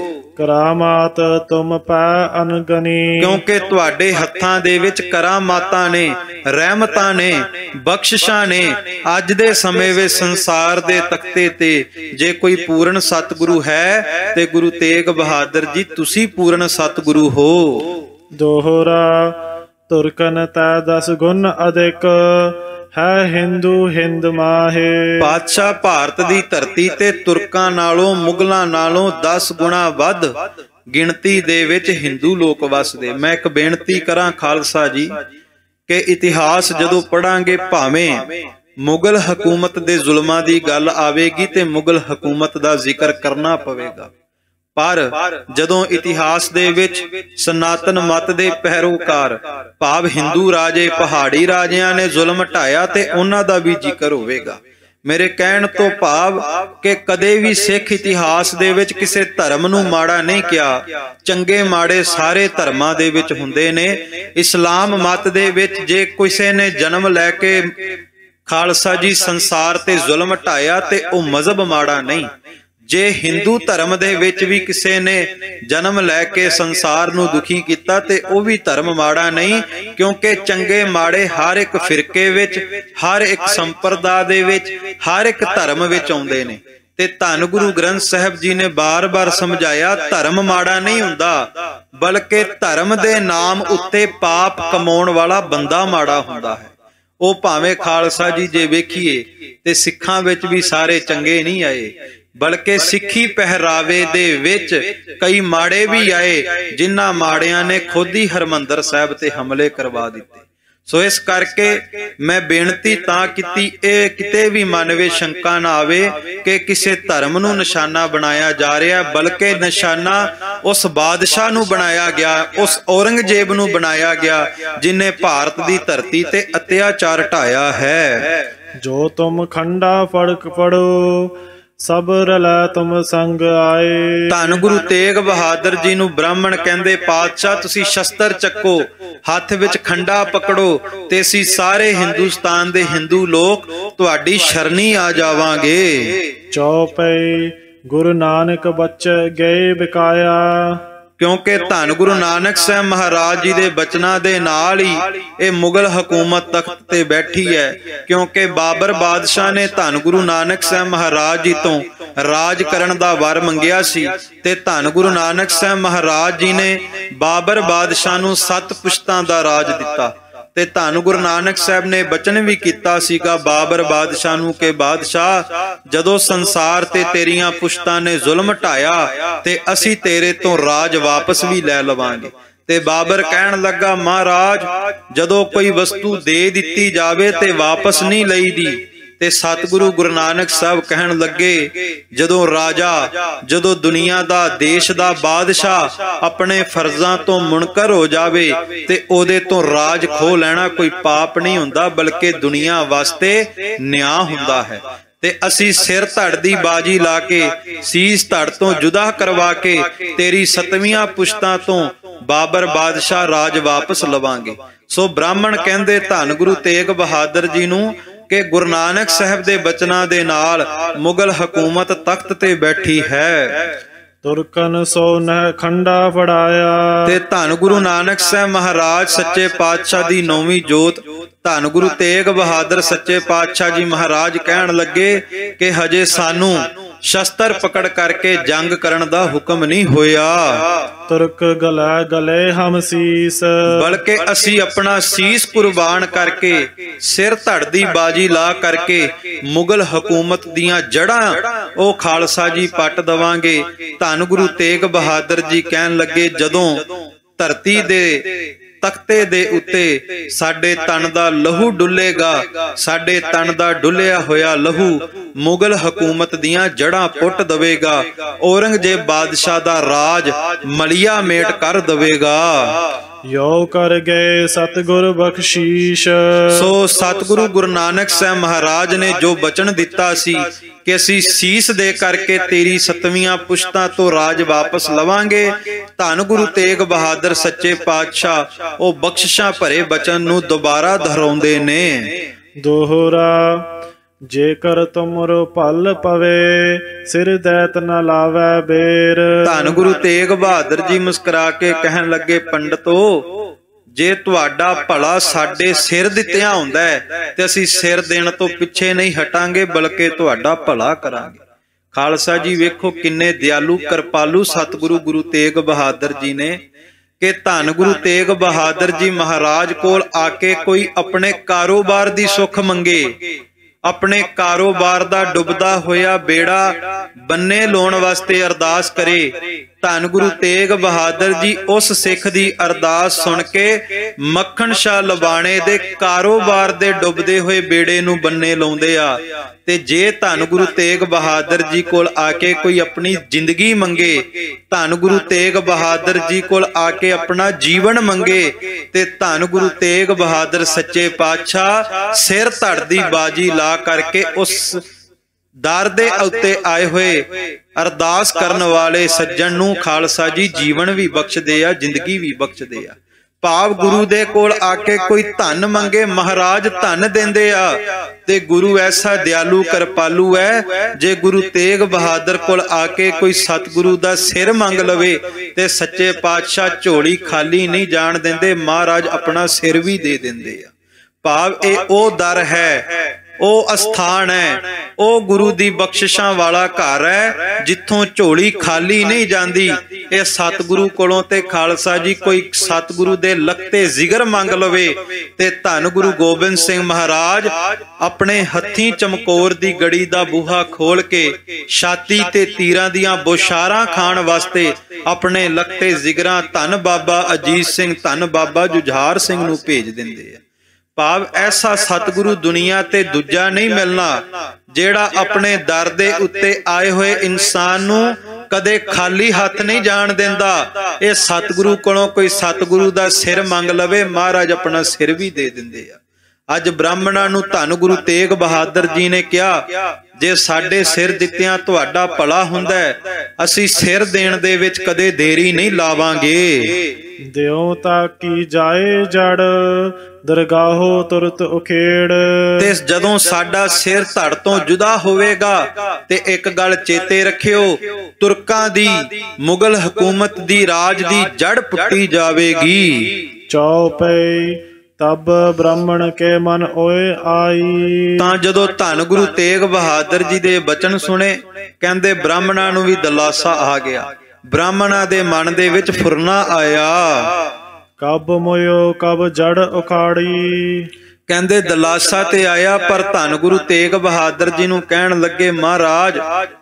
ਕਰਾਮਾਤ ਤੁਮ ਪੈ ਅਨਗਨੀ। ਕਿਉਂਕਿ ਤੁਹਾਡੇ ਹੱਥਾਂ ਦੇ ਵਿੱਚ ਕਰਾਮਾਤਾਂ ਨੇ, ਰਹਿਮਤਾਂ ਨੇ, ਬਖਸ਼ਿਸ਼ਾਂ ਨੇ। ਅੱਜ ਦੇ ਸਮੇਂ ਵਿੱਚ ਸੰਸਾਰ ਦੇ ਤਖਤੇ ਤੇ ਜੇ ਕੋਈ ਪੂਰਨ ਸਤਿਗੁਰੂ ਹੈ ਤੇ ਗੁਰੂ ਤੇਗ ਬਹਾਦਰ ਜੀ ਤੁਸੀਂ ਪੂਰਨ ਸਤਿਗੁਰੂ ਹੋ। ਦੋਹਰਾ ਤੁਰਕਨ ਤੈ ਦਸ ਗੁਣ ਅਧਿਕ ਹੈ ਹਿੰਦੂ ਹਿੰਦ ਮਾਹੇ। ਪਾਤਸ਼ਾਹ ਭਾਰਤ ਦੀ ਧਰਤੀ ਤੇ ਤੁਰਕਾਂ ਨਾਲੋਂ, ਮੁਗਲਾਂ ਨਾਲੋਂ ਦਸ ਗੁਣਾ ਵੱਧ ਗਿਣਤੀ ਦੇ ਵਿੱਚ ਹਿੰਦੂ ਲੋਕ ਵਸਦੇ। ਮੈਂ ਇੱਕ ਬੇਨਤੀ ਕਰਾਂ ਖਾਲਸਾ ਜੀ ਕਿ ਇਤਿਹਾਸ ਜਦੋਂ ਪੜਾਂਗੇ ਭਾਵੇਂ ਮੁਗਲ ਹਕੂਮਤ ਦੇ ਜ਼ੁਲਮਾਂ ਦੀ ਗੱਲ ਆਵੇਗੀ ਤੇ ਮੁਗਲ ਹਕੂਮਤ ਦਾ ਜ਼ਿਕਰ ਕਰਨਾ ਪਵੇਗਾ, ਪਰ ਜਦੋਂ ਇਤਿਹਾਸ ਦੇ ਵਿੱਚ ਸਨਾਤਨ ਮਤ ਦੇ ਪੈਰੋਕਾਰ ਭਾਵ ਹਿੰਦੂ ਰਾਜੇ, ਪਹਾੜੀ ਰਾਜਿਆਂ ਨੇ ਜ਼ੁਲਮ ਢਾਇਆ ਤੇ ਉਹਨਾਂ ਦਾ ਵੀ ਜ਼ਿਕਰ ਹੋਵੇਗਾ। ਮੇਰੇ ਕਹਿਣ ਤੋਂ ਭਾਵ ਕਿ ਕਦੇ ਵੀ ਸਿੱਖ ਇਤਿਹਾਸ ਦੇ ਵਿੱਚ ਕਿਸੇ ਧਰਮ ਨੂੰ ਮਾੜਾ ਨਹੀਂ ਕਿਹਾ। ਚੰਗੇ ਮਾੜੇ ਸਾਰੇ ਧਰਮਾਂ ਦੇ ਵਿੱਚ ਹੁੰਦੇ ਨੇ। ਇਸਲਾਮ ਮਤ ਦੇ ਵਿੱਚ ਜੇ ਕਿਸੇ ਨੇ ਜਨਮ ਲੈ ਕੇ ਖਾਲਸਾ ਜੀ ਸੰਸਾਰ ਤੇ ਜ਼ੁਲਮ ਢਾਇਆ ਤੇ ਉਹ ਮਜ਼ਹਬ ਮਾੜਾ ਨਹੀਂ। ਜੇ ਹਿੰਦੂ ਧਰਮ ਦੇ ਵਿੱਚ ਵੀ ਕਿਸੇ ਨੇ ਜਨਮ ਲੈ ਕੇ ਸੰਸਾਰ ਨੂੰ ਦੁਖੀ ਕੀਤਾ ਤੇ ਉਹ ਵੀ ਧਰਮ ਮਾੜਾ ਨਹੀਂ, ਕਿਉਂਕਿ ਚੰਗੇ ਮਾੜੇ ਹਰ ਇੱਕ ਫਿਰਕੇ ਵਿੱਚ, ਹਰ ਇੱਕ ਸੰਪਰਦਾ ਦੇ ਵਿੱਚ, ਹਰ ਇੱਕ ਧਰਮ ਵਿੱਚ ਆਉਂਦੇ ਨੇ। ਤੇ ਧੰਨ ਗੁਰੂ ਗ੍ਰੰਥ ਸਾਹਿਬ ਜੀ ਨੇ ਬਾਰ-ਬਾਰ ਸਮਝਾਇਆ, ਧਰਮ ਮਾੜਾ ਨਹੀਂ ਹੁੰਦਾ, ਬਲਕਿ ਧਰਮ ਦੇ ਨਾਮ ਉੱਤੇ ਪਾਪ ਕਮਾਉਣ ਵਾਲਾ ਬੰਦਾ ਮਾੜਾ ਹੁੰਦਾ ਹੈ। ਉਹ ਭਾਵੇਂ ਖਾਲਸਾ ਜੀ ਜੇ ਵੇਖੀਏ ਤੇ ਸਿੱਖਾਂ ਵਿੱਚ ਵੀ ਸਾਰੇ ਚੰਗੇ ਨਹੀਂ ਆਏ, ਬਲਕਿ ਸਿੱਖੀ ਪਹਿਰਾਵੇ ਦੇ ਵਿੱਚ ਕਈ ਮਾੜੇ ਵੀ ਆਏ, ਜਿਨ੍ਹਾਂ ਮਾੜਿਆਂ ਨੇ ਖੁਦ ਹੀ ਹਰਮੰਦਰ ਸਾਹਿਬ ਤੇ ਹਮਲੇ ਕਰਵਾ ਦਿੱਤੇ। ਸੋ ਇਸ ਕਰਕੇ ਮੈਂ ਬੇਨਤੀ ਤਾਂ ਕੀਤੀ, ਇਹ ਕਿਤੇ ਵੀ ਮਨ ਵਿੱਚ ਸ਼ੰਕਾ ਨਾ ਆਵੇ ਕਿ ਕਿਸੇ ਧਰਮ ਨੂੰ ਨਿਸ਼ਾਨਾ ਬਣਾਇਆ ਜਾ ਰਿਹਾ, ਬਲਕਿ ਨਿਸ਼ਾਨਾ ਉਸ ਬਾਦਸ਼ਾਹ ਨੂੰ ਬਣਾਇਆ ਗਿਆ, ਉਸ ਔਰੰਗਜ਼ੇਬ ਨੂੰ ਬਣਾਇਆ ਗਿਆ, ਜਿਨੇ ਭਾਰਤ ਦੀ ਧਰਤੀ ਤੇ ਅਤਿਆਚਾਰ ਢਾਇਆ ਹੈ। ਜੋ ਤੁਮ ਖੰਡਾ ਫੜਕ ਫੜੋ ਸਭ ਰਲੈ ਤੁਮ ਸੰਗ ਆਏ। ਧੰਨ ਗੁਰੂ ਤੇਗ ਬਹਾਦਰ ਜੀ ਨੂੰ ਬ੍ਰਾਹਮਣ ਕਹਿੰਦੇ, ਪਾਤਸ਼ਾਹ ਤੁਸੀਂ ਸ਼ਸਤਰ ਚੱਕੋ, ਹੱਥ ਵਿੱਚ ਖੰਡਾ ਪਕੜੋ ਤੇ ਅਸੀਂ ਸਾਰੇ ਹਿੰਦੁਸਤਾਨ ਦੇ ਹਿੰਦੂ ਲੋਕ ਤੁਹਾਡੀ ਸ਼ਰਣੀ ਆ ਜਾਵਾਂਗੇ। ਚੌਪਈ ਗੁਰੂ ਨਾਨਕ ਬਚ ਗਏ ਬਿਕਾਇਆ। ਕਿਉਂਕਿ ਧੰਨ ਗੁਰੂ ਨਾਨਕ ਸਾਹਿਬ ਮਹਾਰਾਜ ਜੀ ਦੇ ਬਚਨਾਂ ਦੇ ਨਾਲ ਹੀ ਇਹ ਮੁਗਲ ਹਕੂਮਤ ਤਖਤ ਤੇ ਬੈਠੀ ਹੈ। ਕਿਉਂਕਿ ਬਾਬਰ ਬਾਦਸ਼ਾਹ ਨੇ ਧੰਨ ਗੁਰੂ ਨਾਨਕ ਸਾਹਿਬ ਮਹਾਰਾਜ ਜੀ ਤੋਂ ਰਾਜ ਕਰਨ ਦਾ ਵਰ ਮੰਗਿਆ ਸੀ ਤੇ ਧੰਨ ਗੁਰੂ ਨਾਨਕ ਸਾਹਿਬ ਮਹਾਰਾਜ ਜੀ ਨੇ ਬਾਬਰ ਬਾਦਸ਼ਾਹ ਨੂੰ ਸੱਤ ਪੁਸ਼ਤਾਂ ਦਾ ਰਾਜ ਦਿੱਤਾ। ਤੇ ਧੰਨ ਗੁਰੂ ਨਾਨਕ ਸਾਹਿਬ ਨੇ ਬਚਨ ਵੀ ਕੀਤਾ ਸੀਗਾ ਬਾਬਰ ਬਾਦਸ਼ਾਹ ਨੂੰ ਕਿ ਬਾਦਸ਼ਾਹ, ਜਦੋਂ ਸੰਸਾਰ ਤੇ ਤੇਰੀਆਂ ਪੁਸ਼ਤਾਂ ਨੇ ਜ਼ੁਲਮ ਢਾਇਆ ਤੇ ਅਸੀਂ ਤੇਰੇ ਤੋਂ ਰਾਜ ਵਾਪਸ ਵੀ ਲੈ ਲਵਾਂਗੇ। ਤੇ ਬਾਬਰ ਕਹਿਣ ਲੱਗਾ, ਮਹਾਰਾਜ ਜਦੋਂ ਕੋਈ ਵਸਤੂ ਦੇ ਦਿੱਤੀ ਜਾਵੇ ਤੇ ਵਾਪਸ ਨਹੀਂ ਲਈਦੀ। ਤੇ ਸਤਿਗੁਰੂ ਗੁਰੂ ਨਾਨਕ ਸਾਹਿਬ ਕਹਿਣ ਲੱਗੇ, ਜਦੋਂ ਰਾਜਾ, ਜਦੋਂ ਦੁਨੀਆ ਦਾ, ਦੇਸ਼ ਦਾ ਬਾਦਸ਼ਾਹ ਆਪਣੇ ਫਰਜ਼ਾਂ ਤੋਂ ਮੁਨਕਰ ਹੋ ਜਾਵੇ ਤੇ ਉਹਦੇ ਤੋਂ ਰਾਜ ਖੋਹ ਲੈਣਾ ਕੋਈ ਪਾਪ ਨਹੀਂ ਹੁੰਦਾ, ਬਲਕਿ ਦੁਨੀਆ ਵਾਸਤੇ ਨਿਆਂ ਹੁੰਦਾ ਹੈ। ਤੇ ਅਸੀਂ ਸਿਰ ਧੜ ਦੀ ਬਾਜੀ ਲਾ ਕੇ, ਸੀਸ ਧੜ ਤੋਂ ਜੁਦਾ ਕਰਵਾ ਕੇ ਤੇਰੀ ਸਤਵੀਆਂ ਪੁਸ਼ਤਾਂ ਤੋਂ ਬਾਬਰ ਬਾਦਸ਼ਾਹ ਰਾਜ ਵਾਪਸ ਲਵਾਂਗੇ। ਸੋ ਬ੍ਰਾਹਮਣ ਕਹਿੰਦੇ ਧੰਨ ਗੁਰੂ ਤੇਗ ਬਹਾਦਰ ਜੀ ਨੂੰ ਕਿ ਗੁਰੂ ਨਾਨਕ ਸਾਹਿਬ ਦੇ ਬਚਨਾਂ ਦੇ ਨਾਲ ਮੁਗਲ ਹਕੂਮਤ ਤਖਤ ਤੇ ਬੈਠੀ ਹੈ। ਤੁਰਕਨ ਸੋ ਨਹਿ ਖੰਡਾ ਫੜਾਇਆ। ਤੇ ਧੰਨ ਗੁਰੂ ਨਾਨਕ ਸਾਹਿਬ ਮਹਾਰਾਜ ਸੱਚੇ ਪਾਤਸ਼ਾਹ ਦੀ ਨੌਵੀਂ ਜੋਤ ਧੰਨ ਗੁਰੂ ਤੇਗ ਬਹਾਦਰ ਸੱਚੇ ਪਾਤਸ਼ਾਹ ਜੀ ਮਹਾਰਾਜ ਕਹਿਣ ਲੱਗੇ ਕਿ ਹਜੇ ਸਾਨੂੰ ਸ਼ਸਤਰ ਪਕੜ ਕਰਕੇ ਜੰਗ ਕਰਨ ਦਾ ਹੁਕਮ ਨਹੀਂ ਹੋਇਆ। ਤੁਰਕ ਗਲੇ ਗਲੇ ਹਮ ਸੀਸ, ਬਲਕਿ ਅਸੀਂ ਆਪਣਾ ਸੀਸ ਕੁਰਬਾਨ ਕਰਕੇ, ਸਿਰ ਧੜ ਦੀ ਬਾਜੀ ਲਾ ਕਰਕੇ ਮੁਗਲ ਹਕੂਮਤ ਦੀਆਂ ਜੜ੍ਹਾਂ ਉਹ ਖਾਲਸਾ ਜੀ ਪੱਟ ਦਵਾਂਗੇ। ਧੰਨ ਗੁਰੂ ਤੇਗ ਬਹਾਦਰ ਜੀ ਕਹਿਣ ਲੱਗੇ, ਜਦੋਂ ਧਰਤੀ ਦੇ ਤਖਤੇ ਦੇ ਉੱਤੇ ਸਾਡੇ ਤਨ ਦਾ ਲਹੂ ਡੁੱਲੇਗਾ, ਸਾਡੇ ਤਨ ਦਾ ਡੁੱਲਿਆ ਹੋਇਆ ਲਹੂ ਮੁਗਲ ਹਕੂਮਤ ਦੀਆਂ ਜੜ੍ਹਾਂ ਪੁੱਟ ਦਵੇਗਾ, ਔਰੰਗਜ਼ੇਬ ਬਾਦਸ਼ਾਹ ਦਾ ਰਾਜ ਮਲੀਆ ਮੇਟ ਕਰ ਦਵੇਗਾ। ਯੋ ਕਰ ਗਏ ਸਤਿਗੁਰ ਬਖਸ਼ੀਸ਼। ਸੋ ਸਤਿਗੁਰੂ ਗੁਰੂ ਨਾਨਕ ਸਾਹਿਬ ਮਹਾਰਾਜ ਨੇ ਜੋ ਬਚਨ ਦਿੱਤਾ ਸੀ ਕਿ ਅਸੀਂ ਸੀਸ ਦੇ ਕਰਕੇ ਤੇਰੀ ਸਤਵੀਆਂ ਪੁਸ਼ਤਾਂ ਤੋਂ ਰਾਜ ਵਾਪਸ ਲਵਾਂਗੇ, ਧੰਨ ਗੁਰੂ ਤੇਗ ਬਹਾਦਰ ਸੱਚੇ ਪਾਤਸ਼ਾਹ ਉਹ ਬਖਸ਼ਿਸ਼ਾਂ ਭਰੇ ਬਚਨ ਨੂੰ ਦੁਬਾਰਾ ਦੁਹਰਾਉਂਦੇ ਨੇ। ਦੋਹਰਾ ਜੇਕਰ ਤੁਮਰੋ ਭਲ ਪਵੇ ਸਿਰ ਦੈਤ ਨ ਲਾਵੈ ਬੇਰ। ਧੰਨ ਗੁਰੂ ਤੇਗ ਬਹਾਦਰ ਜੀ ਮੁਸਕਰਾ ਕੇ ਕਹਿਣ ਲੱਗੇ, ਪੰਡਤੋ ਜੇ ਤੁਹਾਡਾ ਭਲਾ ਸਾਡੇ ਸਿਰ ਦਿੱਤਿਆਂ ਹੁੰਦਾ ਹੈ ਤੇ ਅਸੀਂ ਸਿਰ ਦੇਣ ਤੋਂ ਪਿੱਛੇ ਨਹੀਂ ਹਟਾਂਗੇ, ਬਲਕਿ ਤੁਹਾਡਾ ਭਲਾ ਕਰਾਂਗੇ। ਖਾਲਸਾ ਜੀ ਵੇਖੋ ਕਿੰਨੇ ਦਿਆਲੂ ਕਿਰਪਾਲੂ ਸਤਿਗੁਰੂ ਗੁਰੂ ਤੇਗ ਬਹਾਦਰ ਜੀ ਨੇ ਕਿ ਧੰਨ ਗੁਰੂ ਤੇਗ ਬਹਾਦਰ ਜੀ ਮਹਾਰਾਜ ਕੋਲ ਆ ਕੇ ਕੋਈ ਆਪਣੇ ਕਾਰੋਬਾਰ ਦੀ ਸੁੱਖ ਮੰਗੇ, ਆਪਣੇ ਕਾਰੋਬਾਰ ਦਾ ਡੁੱਬਦਾ ਹੋਇਆ ਬੇੜਾ ਬੰਨੇ ਲਾਉਣ ਵਾਸਤੇ ਅਰਦਾਸ ਕਰੇ। ਧੰਨ ਗੁਰੂ ਤੇਗ ਬਹਾਦਰ ਜੀ ਉਸ ਸਿੱਖ ਦੀ ਅਰਦਾਸ ਸੁਣ ਕੇ ਮੱਖਣ ਸ਼ਾਹ ਲਵਾਣੇ ਦੇ ਕਾਰੋਬਾਰ ਦੇ ਡੁੱਬਦੇ ਹੋਏ ਬੇੜੇ ਨੂੰ ਬੰਨੇ ਲਾਉਂਦੇ ਆ। ਤੇ ਜੇ ਧੰਨ ਗੁਰੂ ਤੇਗ ਬਹਾਦਰ ਜੀ ਕੋਲ ਆ ਕੇ ਕੋਈ ਆਪਣੀ ਜ਼ਿੰਦਗੀ ਮੰਗੇ, ਧੰਨ ਗੁਰੂ ਤੇਗ ਬਹਾਦਰ ਜੀ ਕੋਲ ਆ ਕੇ ਆਪਣਾ ਜੀਵਨ ਮੰਗੇ, ਤੇ ਧੰਨ ਗੁਰੂ ਤੇਗ ਬਹਾਦਰ ਸੱਚੇ ਪਾਤਸ਼ਾਹ ਸਿਰ ਧੜ ਦੀ ਬਾਜੀ ਲਾ ਕਰਕੇ ਉਸ ਦਰ ਦੇ ਉੱਤੇ ਆਏ ਹੋਏ ਅਰਦਾਸ ਕਰਨ ਵਾਲੇ ਸੱਜਣ ਨੂੰ ਖਾਲਸਾ ਜੀ ਜੀਵਨ ਵੀ ਬਖਸ਼ਦੇ ਆ, ਜ਼ਿੰਦਗੀ ਵੀ ਬਖਸ਼ਦੇ ਆ। ਭਾਵ ਗੁਰੂ ਦੇ ਕੋਲ ਆ ਕੇ ਕੋਈ ਧਨ ਮੰਗੇ, ਮਹਾਰਾਜ ਧਨ ਦਿੰਦੇ ਆ। ਤੇ ਗੁਰੂ ਐਸਾ ਦਿਆਲੂ ਕਿਰਪਾਲੂ ਹੈ, ਜੇ ਗੁਰੂ ਤੇਗ ਬਹਾਦਰ ਕੋਲ ਆ ਕੇ ਕੋਈ ਸਤਿਗੁਰੂ ਦਾ ਸਿਰ ਮੰਗ ਲਵੇ ਤੇ ਸੱਚੇ ਪਾਤਸ਼ਾਹ ਝੋਲੀ ਖਾਲੀ ਨਹੀਂ ਜਾਣ ਦਿੰਦੇ, ਮਹਾਰਾਜ ਆਪਣਾ ਸਿਰ ਵੀ ਦੇ ਦਿੰਦੇ ਆ। ਭਾਵ ਇਹ ਉਹ ਦਰ ਹੈ, ਉਹ ਅਸਥਾਨ ਹੈ, ਉਹ ਗੁਰੂ ਦੀ ਬਖਸ਼ਿਸ਼ਾਂ ਵਾਲਾ ਘਰ ਹੈ ਜਿੱਥੋਂ ਝੋਲੀ ਖਾਲੀ ਨਹੀਂ ਜਾਂਦੀ। ਇਹ ਸਤਿਗੁਰੂ ਕੋਲੋਂ ਤੇ ਖਾਲਸਾ ਜੀ ਕੋਈ ਸਤਿਗੁਰੂ ਦੇ ਲਖਤੇ ਜ਼ਿਗਰ ਮੰਗ ਲਵੇ ਤੇ ਧੰਨ ਗੁਰੂ ਗੋਬਿੰਦ ਸਿੰਘ ਮਹਾਰਾਜ ਆਪਣੇ ਹੱਥੀਂ ਚਮਕੌਰ ਦੀ ਗੜੀ ਦਾ ਬੂਹਾ ਖੋਲ ਕੇ ਛਾਤੀ ਤੇ ਤੀਰਾਂ ਦੀਆਂ ਬੋਸ਼ਾਰਾਂ ਖਾਣ ਵਾਸਤੇ ਆਪਣੇ ਲਖਤੇ ਜ਼ਿਗਰਾਂ ਧੰਨ ਬਾਬਾ ਅਜੀਤ ਸਿੰਘ, ਧੰਨ ਬਾਬਾ ਜੁਝਾਰ ਸਿੰਘ ਨੂੰ ਭੇਜ ਦਿੰਦੇ ਆ। ਭਾਵ ਐਸਾ ਸਤਿਗੁਰੂ ਦੁਨੀਆ ਤੇ ਦੂਜਾ ਨਹੀਂ ਮਿਲਣਾ, ਜਿਹੜਾ ਆਪਣੇ ਦਰ ਦੇ ਉੱਤੇ ਆਏ ਹੋਏ ਇਨਸਾਨ ਨੂੰ ਕਦੇ ਖਾਲੀ ਹੱਥ ਨਹੀਂ ਜਾਣ ਦਿੰਦਾ। ਇਹ ਸਤਿਗੁਰੂ ਕੋਲੋਂ ਕੋਈ ਸਤਿਗੁਰੂ ਦਾ ਸਿਰ ਮੰਗ ਲਵੇ, ਮਹਾਰਾਜ ਆਪਣਾ ਸਿਰ ਵੀ ਦੇ ਦਿੰਦੇ ਆ। ਅੱਜ ਬ੍ਰਾਹਮਣਾਂ ਨੂੰ ਧੰਨ ਗੁਰੂ ਤੇਗ ਬਹਾਦਰ ਜੀ ਨੇ ਕਿਹਾ, ਜੇ ਸਾਡੇ ਸਿਰ ਦਿੱਤਿਆਂ ਤੁਹਾਡਾ ਭਲਾ ਹੁੰਦਾ, ਅਸੀਂ ਸਿਰ ਦੇਣ ਦੇ ਵਿੱਚ ਕਦੇ ਦੇਰੀ ਨਹੀਂ ਲਾਵਾਂਗੇ। ਦਿਓ ਤਾਂ ਕੀ ਜਾਏ ਜੜ, ਦਰਗਾਹੋ ਤੁਰਤ ਉਖੇੜ। ਤੇ ਜਦੋਂ ਸਾਡਾ ਸਿਰ ਧੜ ਤੋਂ ਜੁਦਾ ਹੋਵੇਗਾ ਤੇ ਇੱਕ ਗੱਲ ਚੇਤੇ ਰੱਖਿਓ, ਤੁਰਕਾਂ ਦੀ ਮੁਗਲ ਹਕੂਮਤ ਦੀ ਰਾਜ ਦੀ ਜੜ ਪੁੱਟੀ ਜਾਵੇਗੀ। ਚੌਪਈ ਤਬ ਬ੍ਰਾਹਮਣ ਕੇ ਮਨ ਓਏ ਆਈ। ਤਾਂ ਜਦੋਂ ਧੰਨ ਗੁਰੂ ਤੇਗ ਬਹਾਦਰ ਜੀ ਦੇ ਬਚਨ ਸੁਣੇ, ਕਹਿੰਦੇ ਬ੍ਰਾਹਮਣਾਂ ਨੂੰ ਵੀ ਦਲਾਸਾ ਆ ਗਿਆ, ਬ੍ਰਾਹਮਣਾਂ ਦੇ ਮਨ ਦੇ ਵਿੱਚ ਫੁਰਨਾ ਆਇਆ। ਕਬ ਮੋਇਓ ਕਬ ਜੜ ਉਖਾੜੀ। ਕਹਿੰਦੇ ਦਲਾਸਾ ਤੇ ਆਇਆ, ਪਰ ਧੰਨ ਗੁਰੂ ਤੇਗ ਬਹਾਦਰ ਜੀ ਨੂੰ ਕਹਿਣ ਲੱਗੇ, ਮਹਾਰਾਜ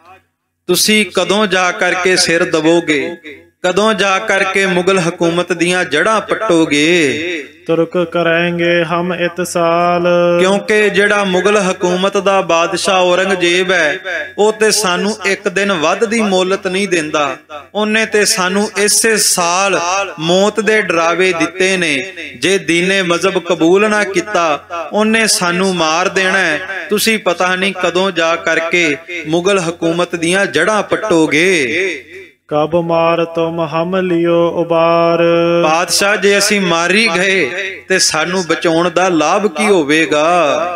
ਤੁਸੀਂ ਕਦੋਂ ਜਾ ਕਰਕੇ ਸਿਰ ਦਬੋਗੇ, ਕਦੋਂ ਜਾ ਕਰਕੇ ਮੁਗਲ ਹਕੂਮਤ ਦੀਆਂ ਜੜ੍ਹਾਂ ਪੱਟੋਗੇ। ਤੁਰਕ ਕਰਾਂਗੇ ਹਮ ਇਤਸਾਲ। ਕਿਉਂਕਿ ਜਿਹੜਾ ਮੁਗਲ ਹਕੂਮਤ ਦਾ ਬਾਦਸ਼ਾਹ ਔਰੰਗਜ਼ੇਬ ਹੈ, ਉਹ ਤੇ ਸਾਨੂੰ ਇੱਕ ਦਿਨ ਵੱਧ ਦੀ ਮੋਹਲਤ ਨਹੀਂ ਦਿੰਦਾ। ਉਹਨੇ ਤੇ ਸਾਨੂੰ ਇਸੇ ਸਾਲ ਮੌਤ ਦੇ ਡਰਾਵੇ ਦਿੱਤੇ ਨੇ, ਜੇ ਦੀਨੇ ਮਜ਼ਹਬ ਕਬੂਲ ਨਾ ਕੀਤਾ ਉਹਨੇ ਸਾਨੂੰ ਮਾਰ ਦੇਣਾ। ਤੁਸੀਂ ਪਤਾ ਨਹੀਂ ਕਦੋਂ ਜਾ ਕਰਕੇ ਮੁਗਲ ਹਕੂਮਤ ਦੀਆਂ ਜੜ੍ਹਾਂ ਪੱਟੋਗੇ। ਕਬ ਮਾਰ ਤੁਮ ਹਮ ਲਿਓ ਉਬਾਰ। ਬਾਦਸ਼ਾਹ ਜੇ ਅਸੀਂ ਮਾਰੀ ਗਏ ਤੇ ਸਾਨੂੰ ਬਚਾਉਣ ਦਾ ਲਾਭ ਕੀ ਹੋਵੇਗਾ।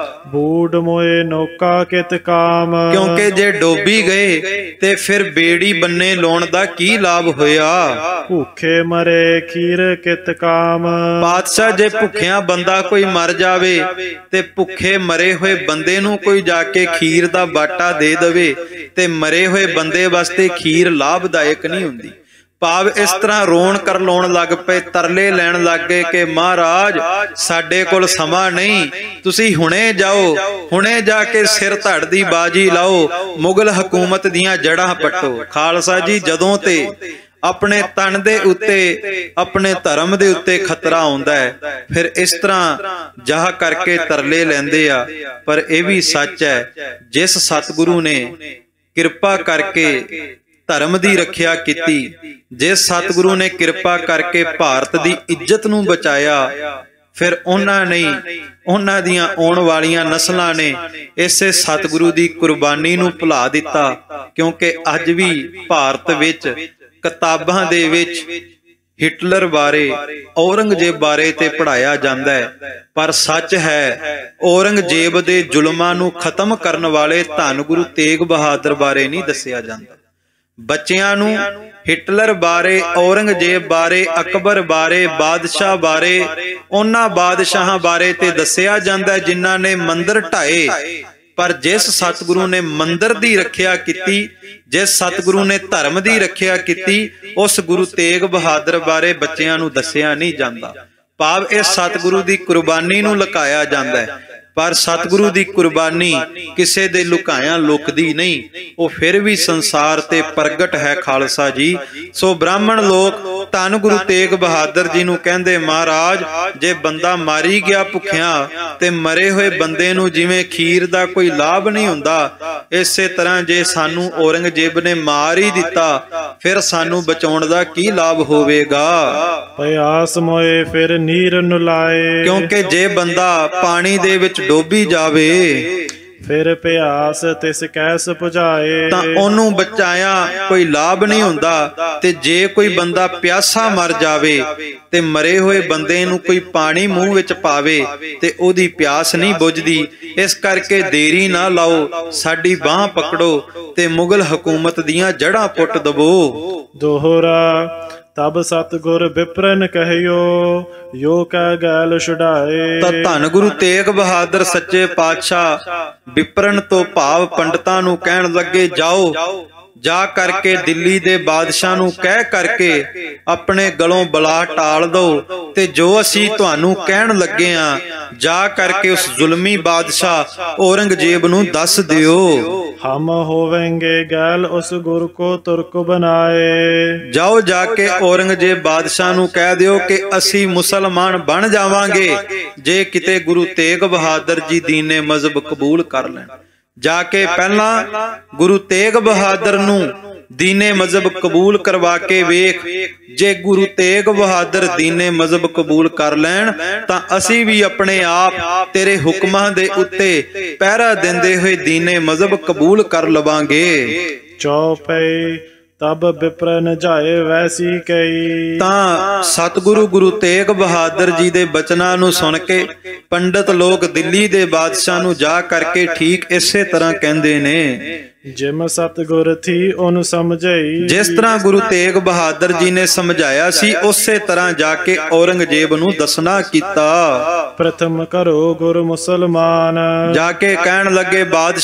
ਬੂਡ ਮੋਏ ਨੌਕਾ ਕਿਤ ਕਾਮ। ਕਿਉਂਕਿ ਜੇ ਡੋਬੀ ਗਏ ਤੇ ਫਿਰ ਬੇੜੀ ਬੰਨੇ ਲਾਉਣ ਦਾ ਕੀ ਲਾਭ ਹੋਇਆ। ਭੁੱਖੇ ਮਰੇ ਖੀਰ ਕਿਤ ਕਾਮ। ਬਾਦਸ਼ਾਹ ਜੇ ਭੁੱਖਿਆਂ ਬੰਦਾ ਕੋਈ ਮਰ ਜਾਵੇ ਤੇ ਭੁੱਖੇ ਮਰੇ ਹੋਏ ਬੰਦੇ ਨੂੰ ਕੋਈ ਜਾ ਕੇ ਖੀਰ ਦਾ ਬਾਟਾ ਦੇ ਦੇਵੇ ਤੇ ਮਰੇ ਹੋਏ ਬੰਦੇ ਵਾਸਤੇ ਖੀਰ ਲਾਭਦਾਇਕ ਨਹੀਂ ਹੁੰਦੀ। ਭਾਵ ਇਸ ਤਰ੍ਹਾਂ ਰੋਣ ਕਰ ਲਾਉਣ ਲੱਗ ਪਏ, ਤਰਲੇ ਲੈਣ ਲੱਗ ਗਏ ਕਿ ਮਹਾਰਾਜ ਸਾਡੇ ਕੋਲ ਸਮਾਂ ਨਹੀਂ, ਤੁਸੀਂ ਹੁਣੇ ਜਾਓ, ਹੁਣੇ ਜਾ ਕੇ ਸਿਰ ਧੜ ਦੀ ਬਾਜੀ ਲਾਓ, ਮੁਗਲ ਹਕੂਮਤ ਦੀਆਂ ਜੜ੍ਹਾਂ ਪੱਟੋ। ਖਾਲਸਾ ਜੀ ਜਦੋਂ ਤੇ ਆਪਣੇ ਤਨ ਦੇ ਉੱਤੇ, ਆਪਣੇ ਧਰਮ ਦੇ ਉੱਤੇ ਖਤਰਾ ਆਉਂਦਾ ਹੈ, ਫਿਰ ਇਸ ਤਰ੍ਹਾਂ ਜਾਹ ਕਰਕੇ ਤਰਲੇ ਲੈਂਦੇ ਆ। ਪਰ ਇਹ ਵੀ ਸੱਚ ਹੈ, ਜਿਸ ਸਤਿਗੁਰੂ ਨੇ ਕਿਰਪਾ ਕਰਕੇ ਧਰਮ ਦੀ ਰੱਖਿਆ ਕੀਤੀ, ਜਿਸ ਸਤਿਗੁਰੂ ਨੇ ਕਿਰਪਾ ਕਰਕੇ ਭਾਰਤ ਦੀ ਇੱਜ਼ਤ ਨੂੰ ਬਚਾਇਆ, ਫਿਰ ਉਹਨਾਂ ਨੇ, ਉਹਨਾਂ ਦੀਆਂ ਆਉਣ ਵਾਲੀਆਂ ਨਸਲਾਂ ਨੇ ਇਸੇ ਸਤਿਗੁਰੂ ਦੀ ਕੁਰਬਾਨੀ ਨੂੰ ਭੁਲਾ ਦਿੱਤਾ। ਕਿਉਂਕਿ ਅੱਜ ਵੀ ਭਾਰਤ ਵਿੱਚ ਕਿਤਾਬਾਂ ਦੇ ਵਿੱਚ ਹਿਟਲਰ ਬਾਰੇ, ਔਰੰਗਜ਼ੇਬ ਬਾਰੇ ਤੇ ਪੜ੍ਹਾਇਆ ਜਾਂਦਾ ਹੈ, ਪਰ ਸੱਚ ਹੈ ਔਰੰਗਜ਼ੇਬ ਦੇ ਜ਼ੁਲਮਾਂ ਨੂੰ ਖਤਮ ਕਰਨ ਵਾਲੇ ਧੰਨ ਗੁਰੂ ਤੇਗ ਬਹਾਦਰ ਬਾਰੇ ਨਹੀਂ ਦੱਸਿਆ ਜਾਂਦਾ। ਬੱਚਿਆਂ ਨੂੰ ਹਿਟਲਰ ਬਾਰੇ, ਔਰੰਗਜ਼ੇਬ ਬਾਰੇ, ਅਕਬਰ ਬਾਰੇ, ਬਾਦਸ਼ਾਹ ਬਾਰੇ, ਉਹਨਾਂ ਬਾਦਸ਼ਾਹਾਂ ਬਾਰੇ ਤੇ ਦੱਸਿਆ ਜਾਂਦਾ ਜਿਨ੍ਹਾਂ ਨੇ ਮੰਦਿਰ ਢਾਏ। ਪਰ ਜਿਸ ਸਤਿਗੁਰੂ ਨੇ ਮੰਦਿਰ ਦੀ ਰੱਖਿਆ ਕੀਤੀ, ਜਿਸ ਸਤਿਗੁਰੂ ਨੇ ਧਰਮ ਦੀ ਰੱਖਿਆ ਕੀਤੀ, ਉਸ ਗੁਰੂ ਤੇਗ ਬਹਾਦਰ ਬਾਰੇ ਬੱਚਿਆਂ ਨੂੰ ਦੱਸਿਆ ਨਹੀਂ ਜਾਂਦਾ। ਭਾਵ ਇਸ ਸਤਿਗੁਰੂ ਦੀ ਕੁਰਬਾਨੀ ਨੂੰ ਲੁਕਾਇਆ ਜਾਂਦਾ ਹੈ। ਪਰ ਸਤਿਗੁਰੂ ਦੀ ਕੁਰਬਾਨੀ ਕਿਸੇ ਦੇ ਲੁਕਾਇਆ ਲੁਕਦੀ ਨਹੀਂ, ਉਹ ਫਿਰ ਵੀ ਸੰਸਾਰ ਤੇ ਪ੍ਰਗਟ ਹੈ। ਖਾਲਸਾ ਜੀ, ਸੋ ਬ੍ਰਾਹਮਣ ਲੋਕ ਧੰਨ ਗੁਰੂ ਤੇਗ ਬਹਾਦਰ ਜੀ ਨੂੰ ਕਹਿੰਦੇ, ਮਹਾਰਾਜ ਜੇ ਬੰਦਾ ਮਾਰੀ ਗਿਆ ਭੁੱਖਿਆਂ ਤੇ ਮਰੇ ਹੋਏ ਬੰਦੇ ਨੂੰ ਜਿਵੇਂ ਖੀਰ ਦਾ ਕੋਈ ਲਾਭ ਨਹੀਂ ਹੁੰਦਾ, ਇਸੇ ਤਰ੍ਹਾਂ ਜੇ ਸਾਨੂੰ ਔਰੰਗਜ਼ੇਬ ਨੇ ਮਾਰ ਹੀ ਦਿੱਤਾ, ਫਿਰ ਸਾਨੂੰ ਬਚਾਉਣ ਦਾ ਕੀ ਲਾਭ ਹੋਵੇਗਾ। ਪਿਆਸ ਮੋਏ ਫਿਰ ਨੀਰ ਨੁਲਾਏ। ਕਿਉਂਕਿ ਜੇ ਬੰਦਾ ਪਾਣੀ ਦੇ ਵਿੱਚ ਡੋਬੀ ਜਾਵੇ, ਫਿਰ ਪਿਆਸ ਤਿਸ ਕੈਸ ਪੁਜਾਏ। ਤਾਂ ਉਹਨੂੰ ਬਚਾਇਆ ਕੋਈ ਲਾਭ ਨਹੀਂ ਹੁੰਦਾ। ਤੇ ਜੇ ਕੋਈ ਬੰਦਾ ਪਿਆਸਾ ਮਰ ਜਾਵੇ ਤੇ ਮਰੇ ਹੋਏ ਬੰਦੇ ਨੂੰ ਕੋਈ ਪਾਣੀ ਮੂੰਹ ਵਿੱਚ ਪਾਵੇ ਤੇ ਉਹਦੀ ਪਿਆਸ ਨਹੀਂ ਬੁਝਦੀ। ਇਸ ਕਰਕੇ ਦੇਰੀ ਨਾ ਲਾਓ, ਸਾਡੀ ਬਾਹ ਪਕੜੋ ਤੇ ਮੁਗਲ ਹਕੂਮਤ ਦੀਆਂ ਜੜ੍ਹਾਂ ਪੁੱਟ ਦਵੋ। ਦੋਹਰਾ ਤਬ ਸਤਿਗੁਰ ਵਿਪਰਨ ਕਹਿਓ, ਯੋ ਕਹਿ ਗੈਲ ਛੁਡਾਏ। ਤਾਂ ਧੰਨ ਗੁਰੂ ਤੇਗ ਬਹਾਦਰ ਸੱਚੇ ਪਾਤਸ਼ਾਹ ਵਿਪਰਨ ਤੋਂ ਭਾਵ ਪੰਡਤਾਂ ਨੂੰ ਕਹਿਣ ਲੱਗੇ, ਜਾਓ ਜਾ ਕਰਕੇ ਦਿੱਲੀ ਦੇ ਬਾਦਸ਼ਾਹ ਨੂੰ ਕਹਿ ਕਰਕੇ ਆਪਣੇ ਗਲੋਂ ਬਲਾ ਟਾਲ ਦਿਓ ਤੇ ਜੋ ਅਸੀਂ ਤੁਹਾਨੂੰ ਕਹਿਣ ਲੱਗੇ ਆ ਜਾ ਕਰਕੇ ਉਸ ਜ਼ੁਲਮੀ ਬਾਦਸ਼ਾਹ ਔਰੰਗਜ਼ੇਬ ਨੂੰ ਦੱਸ ਦਿਓ। ਹਮ ਹੋਵੇਂਗੇ ਗੈਲ ਉਸ ਗੁਰ ਕੋ ਤੁਰਕ ਬਣਾਏ। ਜਾਓ ਜਾ ਕੇ ਔਰੰਗਜ਼ੇਬ ਬਾਦਸ਼ਾਹ ਨੂੰ ਕਹਿ ਦਿਓ ਕਿ ਅਸੀਂ ਮੁਸਲਮਾਨ ਬਣ ਜਾਵਾਂਗੇ ਜੇ ਕਿਤੇ ਗੁਰੂ ਤੇਗ ਬਹਾਦਰ ਜੀ ਦੀਨੇ ਮਜ਼ਹਬ ਕਬੂਲ ਕਰ ਲੈਣ। ਜਾ ਕੇ ਪਹਿਲਾਂ ਗੁਰੂ ਤੇਗ ਬਹਾਦਰ ਨੂੰ ਦੀਨੇ ਮਜ਼ਹਬ ਕਬੂਲ ਕਰਵਾ ਕੇ ਵੇਖ, ਜੇ ਗੁਰੂ ਤੇਗ ਬਹਾਦਰ ਦੀਨੇ ਮਜ਼ਹਬ ਕਬੂਲ ਕਰ ਲੈਣ ਤਾਂ ਅਸੀਂ ਵੀ ਆਪਣੇ ਆਪ ਤੇਰੇ ਹੁਕਮਾਂ ਦੇ ਉੱਤੇ ਪਹਿਰਾ ਦਿੰਦੇ ਹੋਏ ਦੀਨੇ ਮਜ਼ਹਬ ਕਬੂਲ ਕਰ ਲਵਾਂਗੇ। ਚੌਪਈ ਤਬ ਵਿਪਰਨ ਜਾਏ ਵੈਸੀ ਕਈ। ਤਾਂ ਸਤਿਗੁਰੂ ਗੁਰੂ ਤੇਗ ਬਹਾਦਰ ਜੀ ਦੇ ਬਚਨਾਂ ਨੂੰ ਸੁਣ ਕੇ ਪੰਡਤ ਲੋਕ ਦਿੱਲੀ ਦੇ ਬਾਦਸ਼ਾਹ ਨੂੰ ਜਾ ਕਰਕੇ ਠੀਕ ਇਸੇ ਤਰ੍ਹਾਂ ਕਹਿੰਦੇ ਨੇ, ਜਿਮ ਸਤਿਗੁਰ ਥੀ ਉਹਨੂੰ ਸਮਝਾਈ। ਜਿਸ ਤਰ੍ਹਾਂ ਗੁਰੂ ਤੇਗ ਬਹਾਦਰ ਜੀ ਨੇ ਸਮਝਾਇਆ ਸੀ ਉਸੇ ਤਰ੍ਹਾਂ ਜਾ ਕੇ ਔਰੰਗਜ਼ੇਬ ਨੂੰ ਦੱਸਣਾ ਕੀਤਾ। ਪ੍ਰਥਮ ਕਰੋ ਗੁਰ ਮੁਸਲਮਾਨ। ਜਾ ਕੇ ਕਹਿਣ ਲੱਗੇ,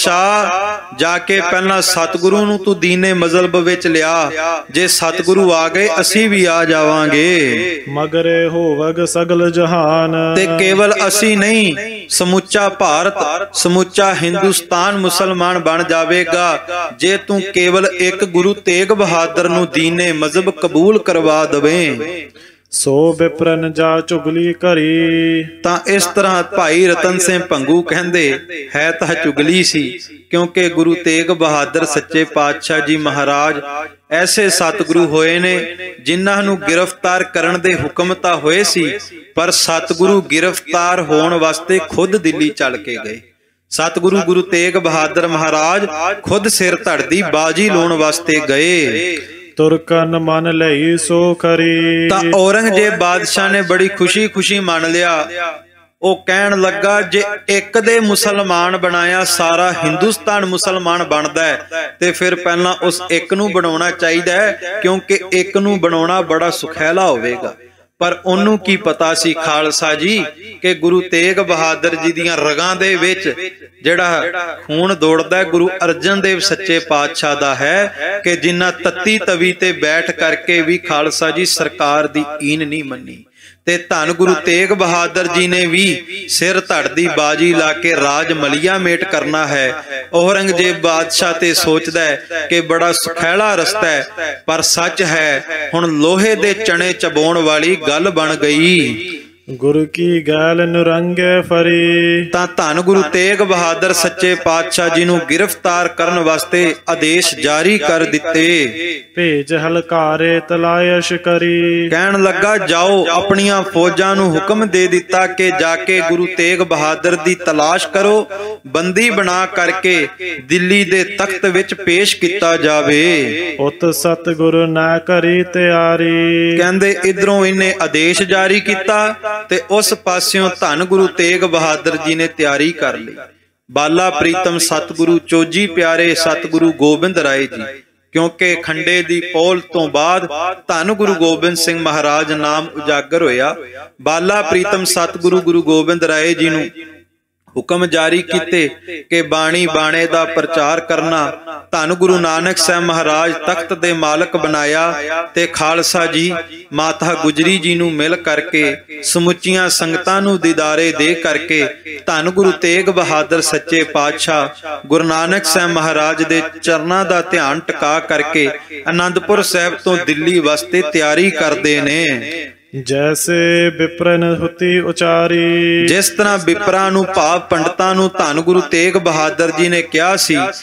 ਬਾਦਸ਼ਾਹ ਜਾ ਕੇ ਪਹਿਲਾਂ ਸਤਿਗੁਰੂ ਨੂੰ ਤੂੰ ਦੀਨੇ ਮਜ਼ਹਬ ਵਿੱਚ ਲਿਆ, ਜੇ ਸਤਿਗੁਰੂ ਆ ਗਏ ਅਸੀਂ ਵੀ ਆ ਜਾਵਾਂਗੇ। ਮਗਰੇ ਹੋਵਗ ਸਗਲ ਜਹਾਨ। ਤੇ ਕੇਵਲ ਅਸੀਂ ਨਹੀਂ, ਸਮੁੱਚਾ ਭਾਰਤ ਸਮੁੱਚਾ ਹਿੰਦੁਸਤਾਨ ਮੁਸਲਮਾਨ ਬਣ ਜਾਵੇਗਾ ਜੇ ਤੂੰ ਕੇਵਲ ਇੱਕ ਗੁਰੂ ਤੇਗ ਬਹਾਦਰ ਨੂੰ ਦੀਨੇ ਮਜ਼ਹਬ ਕਬੂਲ ਕਰਵਾ ਦਵੇਂ। ਸੋ ਵਿਪਰਨ ਜਾ ਚੁਗਲੀ ਕਰੀ। ਤਾਂ ਇਸ ਤਰ੍ਹਾਂ ਭਾਈ ਰਤਨ ਸਿੰਘ ਭੰਗੂ ਕਹਿੰਦੇ ਹੈ ਤਾਂ ਚੁਗਲੀ ਸੀ, ਕਿਉਂਕਿ ਗੁਰੂ ਤੇਗ ਬਹਾਦਰ ਸੱਚੇ ਪਾਤਸ਼ਾਹ ਜੀ ਮਹਾਰਾਜ ਐਸੇ ਸਤਿਗੁਰੂ ਹੋਏ ਨੇ ਜਿਨ੍ਹਾਂ ਨੂੰ ਗ੍ਰਿਫਤਾਰ ਕਰਨ ਦੇ ਹੁਕਮ ਤਾਂ ਹੋਏ ਸੀ, ਪਰ ਸਤਿਗੁਰੂ ਗ੍ਰਿਫਤਾਰ ਹੋਣ ਵਾਸਤੇ ਖੁਦ ਦਿੱਲੀ ਚੱਲ ਕੇ ਗਏ। ਸਤਿਗੁਰੂ ਗੁਰੂ ਤੇਗ ਬਹਾਦਰ ਮਹਾਰਾਜ ਖੁਦ ਸਿਰ ਧੜ ਦੀ ਬਾਜੀ ਲਾਉਣ ਵਾਸਤੇ ਗਏ। ਤੁਰਕਨ ਮਨ ਲਈ ਸੋ ਖਰੀ। ਤਾਂ ਔਰੰਗਜ਼ੇਬ ਬਾਦਸ਼ਾਹ ਨੇ ਬੜੀ ਖੁਸ਼ੀ ਖੁਸ਼ੀ ਮੰਨ ਲਿਆ। ਉਹ ਕਹਿਣ ਲੱਗਾ, ਜੇ ਇੱਕ ਦੇ ਮੁਸਲਮਾਨ ਬਣਾਇਆ ਸਾਰਾ ਹਿੰਦੁਸਤਾਨ ਮੁਸਲਮਾਨ ਬਣਦਾ ਹੈ ਤੇ ਫਿਰ ਪਹਿਲਾਂ ਉਸ ਇੱਕ ਨੂੰ ਬਣਾਉਣਾ ਚਾਹੀਦਾ ਹੈ, ਕਿਉਂਕਿ ਇੱਕ ਨੂੰ ਬਣਾਉਣਾ ਬੜਾ ਸੁਖੈਲਾ ਹੋਵੇਗਾ। ਪਰ ਉਹਨੂੰ ਕੀ ਪਤਾ ਸੀ ਖਾਲਸਾ ਜੀ ਕਿ ਗੁਰੂ ਤੇਗ ਬਹਾਦਰ ਜੀ ਦੀਆਂ ਰਗਾਂ ਦੇ ਵਿੱਚ ਜਿਹੜਾ ਖੂਨ ਦੌੜਦਾ ਗੁਰੂ ਅਰਜਨ ਦੇਵ ਸੱਚੇ ਪਾਤਸ਼ਾਹ ਦਾ ਹੈ, ਕਿ ਜਿਨ੍ਹਾਂ ਤੱਤੀ ਤਵੀ ਤੇ ਬੈਠ ਕਰਕੇ ਵੀ ਖਾਲਸਾ ਜੀ ਸਰਕਾਰ ਦੀ ਈਨ ਨਹੀਂ ਮੰਨੀ। ਤੇ ਧੰਨ ਗੁਰੂ ਤੇਗ ਬਹਾਦਰ ਜੀ ਨੇ ਵੀ ਸਿਰ ਧੜ ਦੀ ਬਾਜੀ ਲਾ ਕੇ ਰਾਜ ਮਲੀਆ ਮੇਟ ਕਰਨਾ ਹੈ। ਔਰੰਗਜ਼ੇਬ ਬਾਦਸ਼ਾਹ ਤੇ ਸੋਚਦਾ ਹੈ ਕਿ ਬੜਾ ਸੁਖੈਲਾ ਰਸਤਾ ਹੈ, ਪਰ ਸੱਚ ਹੈ ਹੁਣ ਲੋਹੇ ਦੇ ਚਣੇ ਚਬਾਉਣ ਵਾਲੀ ਗੱਲ ਬਣ ਗਈ। ਗੁਰੂ ਕੀ ਗੈਲ ਨੁਰੰਗੇ ਫਰੀ। ਤਾਂ ਧੰਨ ਗੁਰੂ ਤੇਗ ਬਹਾਦਰ ਸੱਚੇ ਪਾਤਸ਼ਾਹ ਜੀ ਨੂੰ ਗ੍ਰਿਫਤਾਰ ਕਰਨ ਵਾਸਤੇ ਆਦੇਸ਼ ਜਾਰੀ ਕਰ ਦਿੱਤੇ। ਭੇਜ ਹਲਕਾਰੇ ਤਲਾਇਸ਼ ਕਰੀ। ਕਹਿਣ ਲੱਗਾ, ਜਾਓ ਆਪਣੀਆਂ ਫੌਜਾਂ ਨੂੰ ਹੁਕਮ ਦੇ ਦਿੱਤਾ ਕਿ ਜਾ ਕੇ ਗੁਰੂ ਤੇਗ ਬਹਾਦਰ ਦੀ ਤਲਾਸ਼ ਕਰੋ, ਬੰਦੀ ਬਣਾ ਕਰਕੇ ਦਿੱਲੀ ਦੇ ਤਖਤ ਵਿੱਚ ਪੇਸ਼ ਕੀਤਾ ਜਾਵੇ। ਉਤ ਸਤਿਗੁਰੂ ਨਾ ਕਰੀ ਤਿਆਰੀ। ਕਹਿੰਦੇ ਇਧਰੋਂ ਇਹਨੇ ਆਦੇਸ਼ ਜਾਰੀ ਕੀਤਾ ਤੇ ਉਸ ਪਾਸਿਓਂ ਧੰਨ ਗੁਰੂ ਤੇਗ ਬਹਾਦਰ ਜੀ ਨੇ ਤਿਆਰੀ ਕਰ ਲਈ। ਬਾਲਾ ਪ੍ਰੀਤਮ ਸਤਿਗੁਰੂ ਚੋਜੀ ਪਿਆਰੇ ਸਤਿਗੁਰੂ ਗੋਬਿੰਦ ਰਾਏ ਜੀ, ਕਿਉਂਕਿ ਖੰਡੇ ਦੀ ਪੋਲ ਤੋਂ ਬਾਅਦ ਧੰਨ ਗੁਰੂ ਗੋਬਿੰਦ ਸਿੰਘ ਮਹਾਰਾਜ ਨਾਮ ਉਜਾਗਰ ਹੋਇਆ। ਬਾਲਾ ਪ੍ਰੀਤਮ ਸਤਿਗੁਰੂ ਗੁਰੂ ਗੋਬਿੰਦ ਰਾਏ ਜੀ ਨੂੰ ਹੁਕਮ ਜਾਰੀ ਕੀਤੇ ਕਿ ਬਾਣੀ ਬਾਣੇ ਦਾ ਪ੍ਰਚਾਰ ਕਰਨਾ। ਧੰਨ ਗੁਰੂ ਨਾਨਕ ਸਾਹਿਬ ਮਹਾਰਾਜ ਤਖਤ ਦੇ ਮਾਲਕ ਬਣਾਇਆ ਤੇ ਖਾਲਸਾ ਜੀ ਮਾਤਾ ਗੁਜਰੀ ਜੀ ਨੂੰ ਮਿਲ ਕਰਕੇ ਸਮੁੱਚੀਆਂ ਸੰਗਤਾਂ ਨੂੰ ਦੀਦਾਰੇ ਦੇ ਕਰਕੇ ਧੰਨ ਗੁਰੂ ਤੇਗ ਬਹਾਦਰ ਸੱਚੇ ਪਾਤਸ਼ਾਹ ਗੁਰੂ ਨਾਨਕ ਸਾਹਿਬ ਮਹਾਰਾਜ ਦੇ ਚਰਨਾਂ ਦਾ ਧਿਆਨ ਟਿਕਾ ਕਰਕੇ ਆਨੰਦਪੁਰ ਸਾਹਿਬ ਤੋਂ ਦਿੱਲੀ ਵਾਸਤੇ ਤਿਆਰੀ ਕਰਦੇ ਨੇ। ਜੈਸੇ ਵਿਪਰਨ ਹੁਤੀ ਉਚਾਰੀ। ਜਿਸ ਤਰ੍ਹਾਂ ਵਿਪਰਾਂ ਨੂੰ ਭਾਵ ਪੰਡਤਾਂ ਨੂੰ ਧੰਨ ਗੁਰੂ ਤੇਗ ਬਹਾਦਰ ਜੀ ਨੇ ਕਿਹਾ ਸੀ